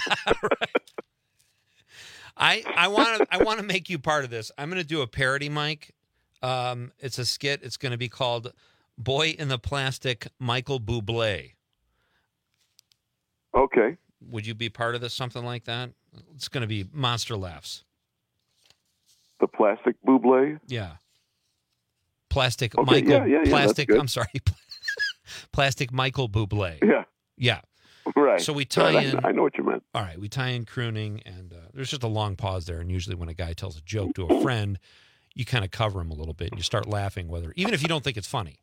Speaker 12: I I want to I want to make you part of this. I'm going to do a parody, Mike. Um, it's a skit. It's going to be called "Boy in the Plastic Michael Bublé."
Speaker 5: Okay.
Speaker 12: Would you be part of this? Something like that? It's going to be monster laughs.
Speaker 5: The Plastic Bublé.
Speaker 12: Yeah. Plastic
Speaker 5: Okay,
Speaker 12: Michael.
Speaker 5: yeah, yeah, yeah,
Speaker 12: plastic.
Speaker 5: that's good.
Speaker 12: I'm sorry. Plastic Michael Bublé.
Speaker 5: Yeah.
Speaker 12: Yeah.
Speaker 5: Right.
Speaker 12: So we tie
Speaker 5: Right, I-
Speaker 12: in.
Speaker 5: I know what you meant.
Speaker 12: All right, we tie in crooning, and uh, there's just a long pause there. And usually, when a guy tells a joke to a friend, you kind of cover him a little bit, and you start laughing, whether even if you don't think it's funny.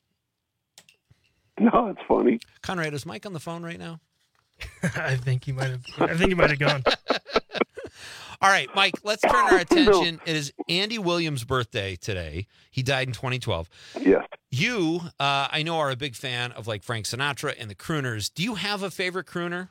Speaker 5: No, it's funny.
Speaker 12: Conrad, is Mike on the phone right now?
Speaker 13: I think he might have. I think he might have gone.
Speaker 12: All right, Mike, let's turn our attention. It is Andy Williams' birthday today. He died in twenty twelve.
Speaker 5: Yes.
Speaker 12: You, uh, I know, are a big fan of like Frank Sinatra and the crooners. Do you have a favorite crooner?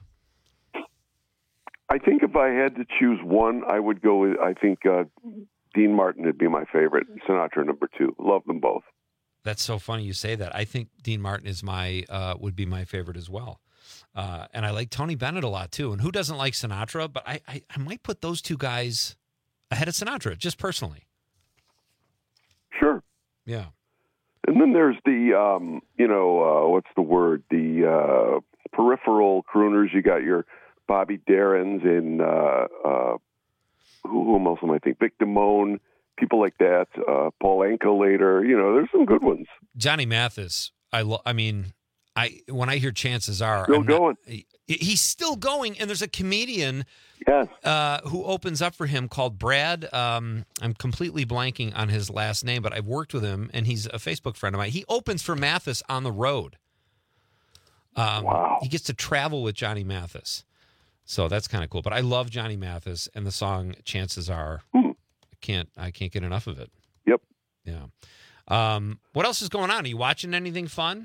Speaker 5: I think if I had to choose one, I would go with, I think uh, Dean Martin would be my favorite. Sinatra number two. Love them both.
Speaker 12: That's so funny you say that. I think Dean Martin is my uh, would be my favorite as well. Uh, and I like Tony Bennett a lot too. And who doesn't like Sinatra? But I, I, I might put those two guys ahead of Sinatra, just personally.
Speaker 5: Sure.
Speaker 12: Yeah.
Speaker 5: And then there's the, um, you know, uh, what's the word? The uh, peripheral crooners. You got your Bobby Darrens and uh, uh, who, who else am I thinking? Vic Damone, people like that. Uh, Paul Anka later. You know, there's some good ones.
Speaker 12: Johnny Mathis. I lo- I mean, I when I hear Chances Are,
Speaker 5: Still
Speaker 12: I'm not-
Speaker 5: going.
Speaker 12: he- he's still going, and there's a comedian
Speaker 5: yes.
Speaker 12: uh, who opens up for him called Brad. Um, I'm completely blanking on his last name, but I've worked with him, and he's a Facebook friend of mine. He opens for Mathis on the road. Um,
Speaker 5: wow.
Speaker 12: He gets to travel with Johnny Mathis. So that's kind of cool. But I love Johnny Mathis, and the song Chances Are.
Speaker 5: Hmm.
Speaker 12: I can't I can't get enough of it.
Speaker 5: Yep.
Speaker 12: Yeah. Um, what else is going on? Are you watching anything fun?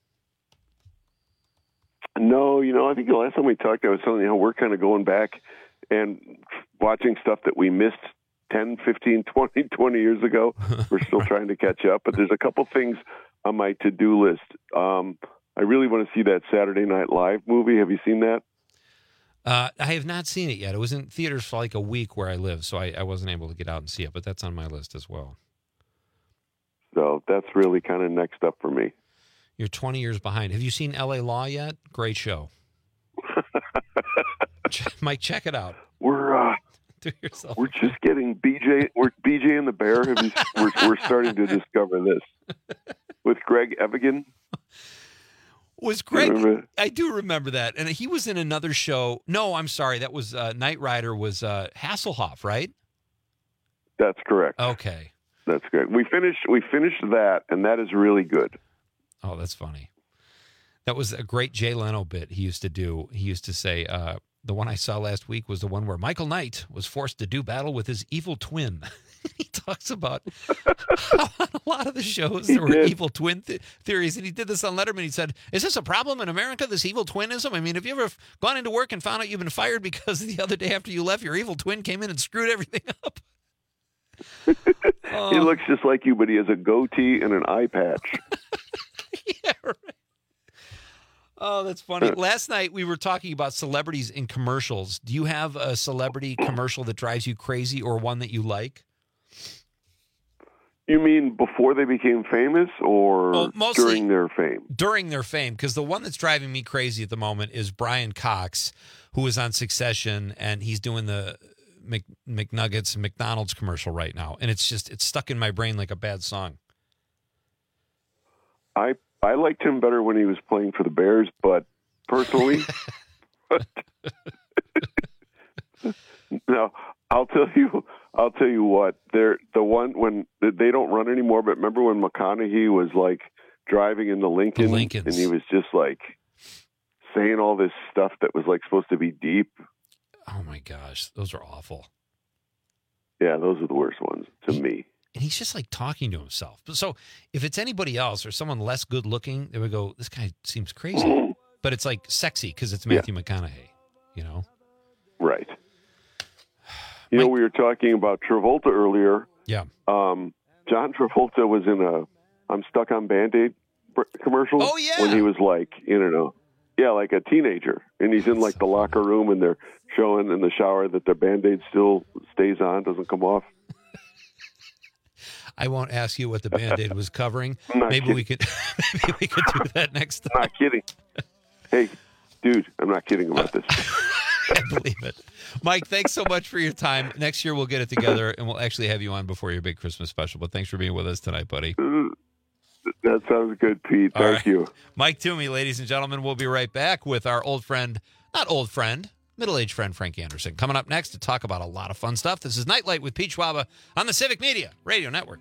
Speaker 5: No, you know, I think the last time we talked, I was telling you how we're kind of going back and watching stuff that we missed ten, fifteen, twenty, twenty years ago. We're still trying to catch up, but there's a couple things on my to-do list. Um, I really want to see that Saturday Night Live movie. Have you seen that?
Speaker 12: Uh, I have not seen it yet. It was in theaters for like a week where I live, so I, I wasn't able to get out and see it, but that's on my list as well.
Speaker 5: So that's really kind of next up for me.
Speaker 12: You're twenty years behind. Have you seen L A Law yet? Great show. Mike, check it out.
Speaker 5: We're uh,
Speaker 12: Do yourself.
Speaker 5: we're just getting B J. We're B J and the Bear. Have you, we're we're starting to discover this with Greg Evigan.
Speaker 12: Was Greg?
Speaker 5: Remember?
Speaker 12: I do remember that, and he was in another show. No, I'm sorry. That was uh, Knight Rider. Was uh, Hasselhoff, right?
Speaker 5: That's correct.
Speaker 12: Okay.
Speaker 5: That's good. We finished. We finished that, and that is really good.
Speaker 12: Oh, that's funny. That was a great Jay Leno bit he used to do. He used to say, uh, the one I saw last week was the one where Michael Knight was forced to do battle with his evil twin. He talks about how on a lot of the shows there were evil twin th- theories. And he did this on Letterman. He said, is this a problem in America, this evil twinism? I mean, have you ever gone into work and found out you've been fired because the other day after you left, your evil twin came in and screwed everything up?
Speaker 5: He looks just like you, but he has a goatee and an eye patch.
Speaker 12: Yeah, right. Oh, that's funny. Last night we were talking about celebrities in commercials. Do you have a celebrity commercial that drives you crazy or one that you like?
Speaker 5: You mean before they became famous or
Speaker 12: Well, mostly
Speaker 5: during their fame?
Speaker 12: During their fame, because the one that's driving me crazy at the moment is Brian Cox, who is on Succession, and he's doing the Mc, McNuggets and McDonald's commercial right now. And it's just, it's stuck in my brain like a bad song.
Speaker 5: I I liked him better when he was playing for the Bears, but personally, no. I'll tell you. I'll tell you what. They're the one when they don't run anymore. But remember when McConaughey was like driving in the Lincoln,
Speaker 12: The Lincolns.
Speaker 5: and he was just like saying all this stuff that was like supposed to be deep.
Speaker 12: Oh my gosh, those are awful.
Speaker 5: Yeah, those are the worst ones to me.
Speaker 12: And he's just like talking to himself. So if it's anybody else or someone less good looking, they would go, this guy seems crazy. But it's like sexy because it's Matthew McConaughey, you know?
Speaker 5: Right. You know, we were talking about Travolta earlier.
Speaker 12: Yeah.
Speaker 5: Um, John Travolta was in a I'm Stuck on Band-Aid commercial.
Speaker 12: Oh, yeah.
Speaker 5: When he was like, you know, yeah, like a teenager. And he's in like the locker room and they're showing in the shower that their Band-Aid still stays on, doesn't come off.
Speaker 12: I won't ask you what the Band-Aid was covering.
Speaker 5: I'm not
Speaker 12: Maybe
Speaker 5: kidding.
Speaker 12: we could maybe we could do that next time.
Speaker 5: I'm not kidding. Hey, dude, I'm not kidding about this.
Speaker 12: I believe it. Mike, thanks so much for your time. Next year we'll get it together and we'll actually have you on before your big Christmas special. But thanks for being with us tonight, buddy.
Speaker 5: That sounds good, Pete.
Speaker 12: All
Speaker 5: Thank
Speaker 12: right.
Speaker 5: you.
Speaker 12: Mike Toomey, ladies and gentlemen, we'll be right back with our old friend, not old friend, middle-aged friend, Frank Anderson. Coming up next to talk about a lot of fun stuff. This is Nightlight with Pete Schwaba on the Civic Media Radio Network.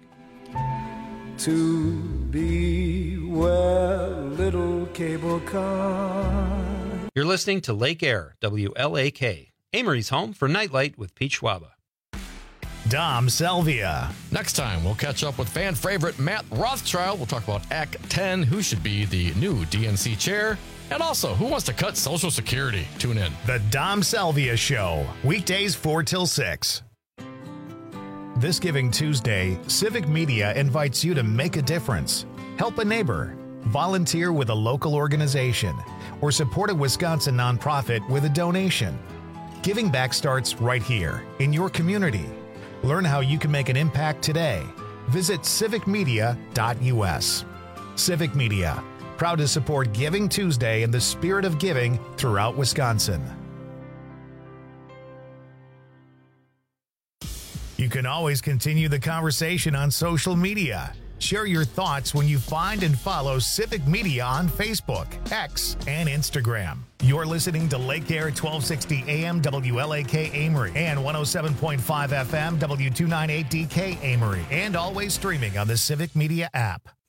Speaker 22: To be where little cable car.
Speaker 12: You're listening to Lake Air, W L A K, Amory's home for Nightlight with Pete Schwaba.
Speaker 1: Dom Salvia.
Speaker 15: Next time, we'll catch up with fan favorite Matt Rothschild. We'll talk about Act ten, who should be the new D N C chair, and also who wants to cut Social Security. Tune in.
Speaker 1: The Dom Salvia Show, weekdays four till six. This Giving Tuesday, Civic Media invites you to make a difference, help a neighbor, volunteer with a local organization, or support a Wisconsin nonprofit with a donation. Giving back starts right here in your community. Learn how you can make an impact today. Visit civic media dot u s. Civic Media, proud to support Giving Tuesday in the spirit of giving throughout Wisconsin. You can always continue the conversation on social media. Share your thoughts when you find and follow Civic Media on Facebook, X, and Instagram. You're listening to Lake Air twelve sixty A M W L A K Amory and one oh seven point five F M W two ninety-eight D K Amory, and always streaming on the Civic Media app.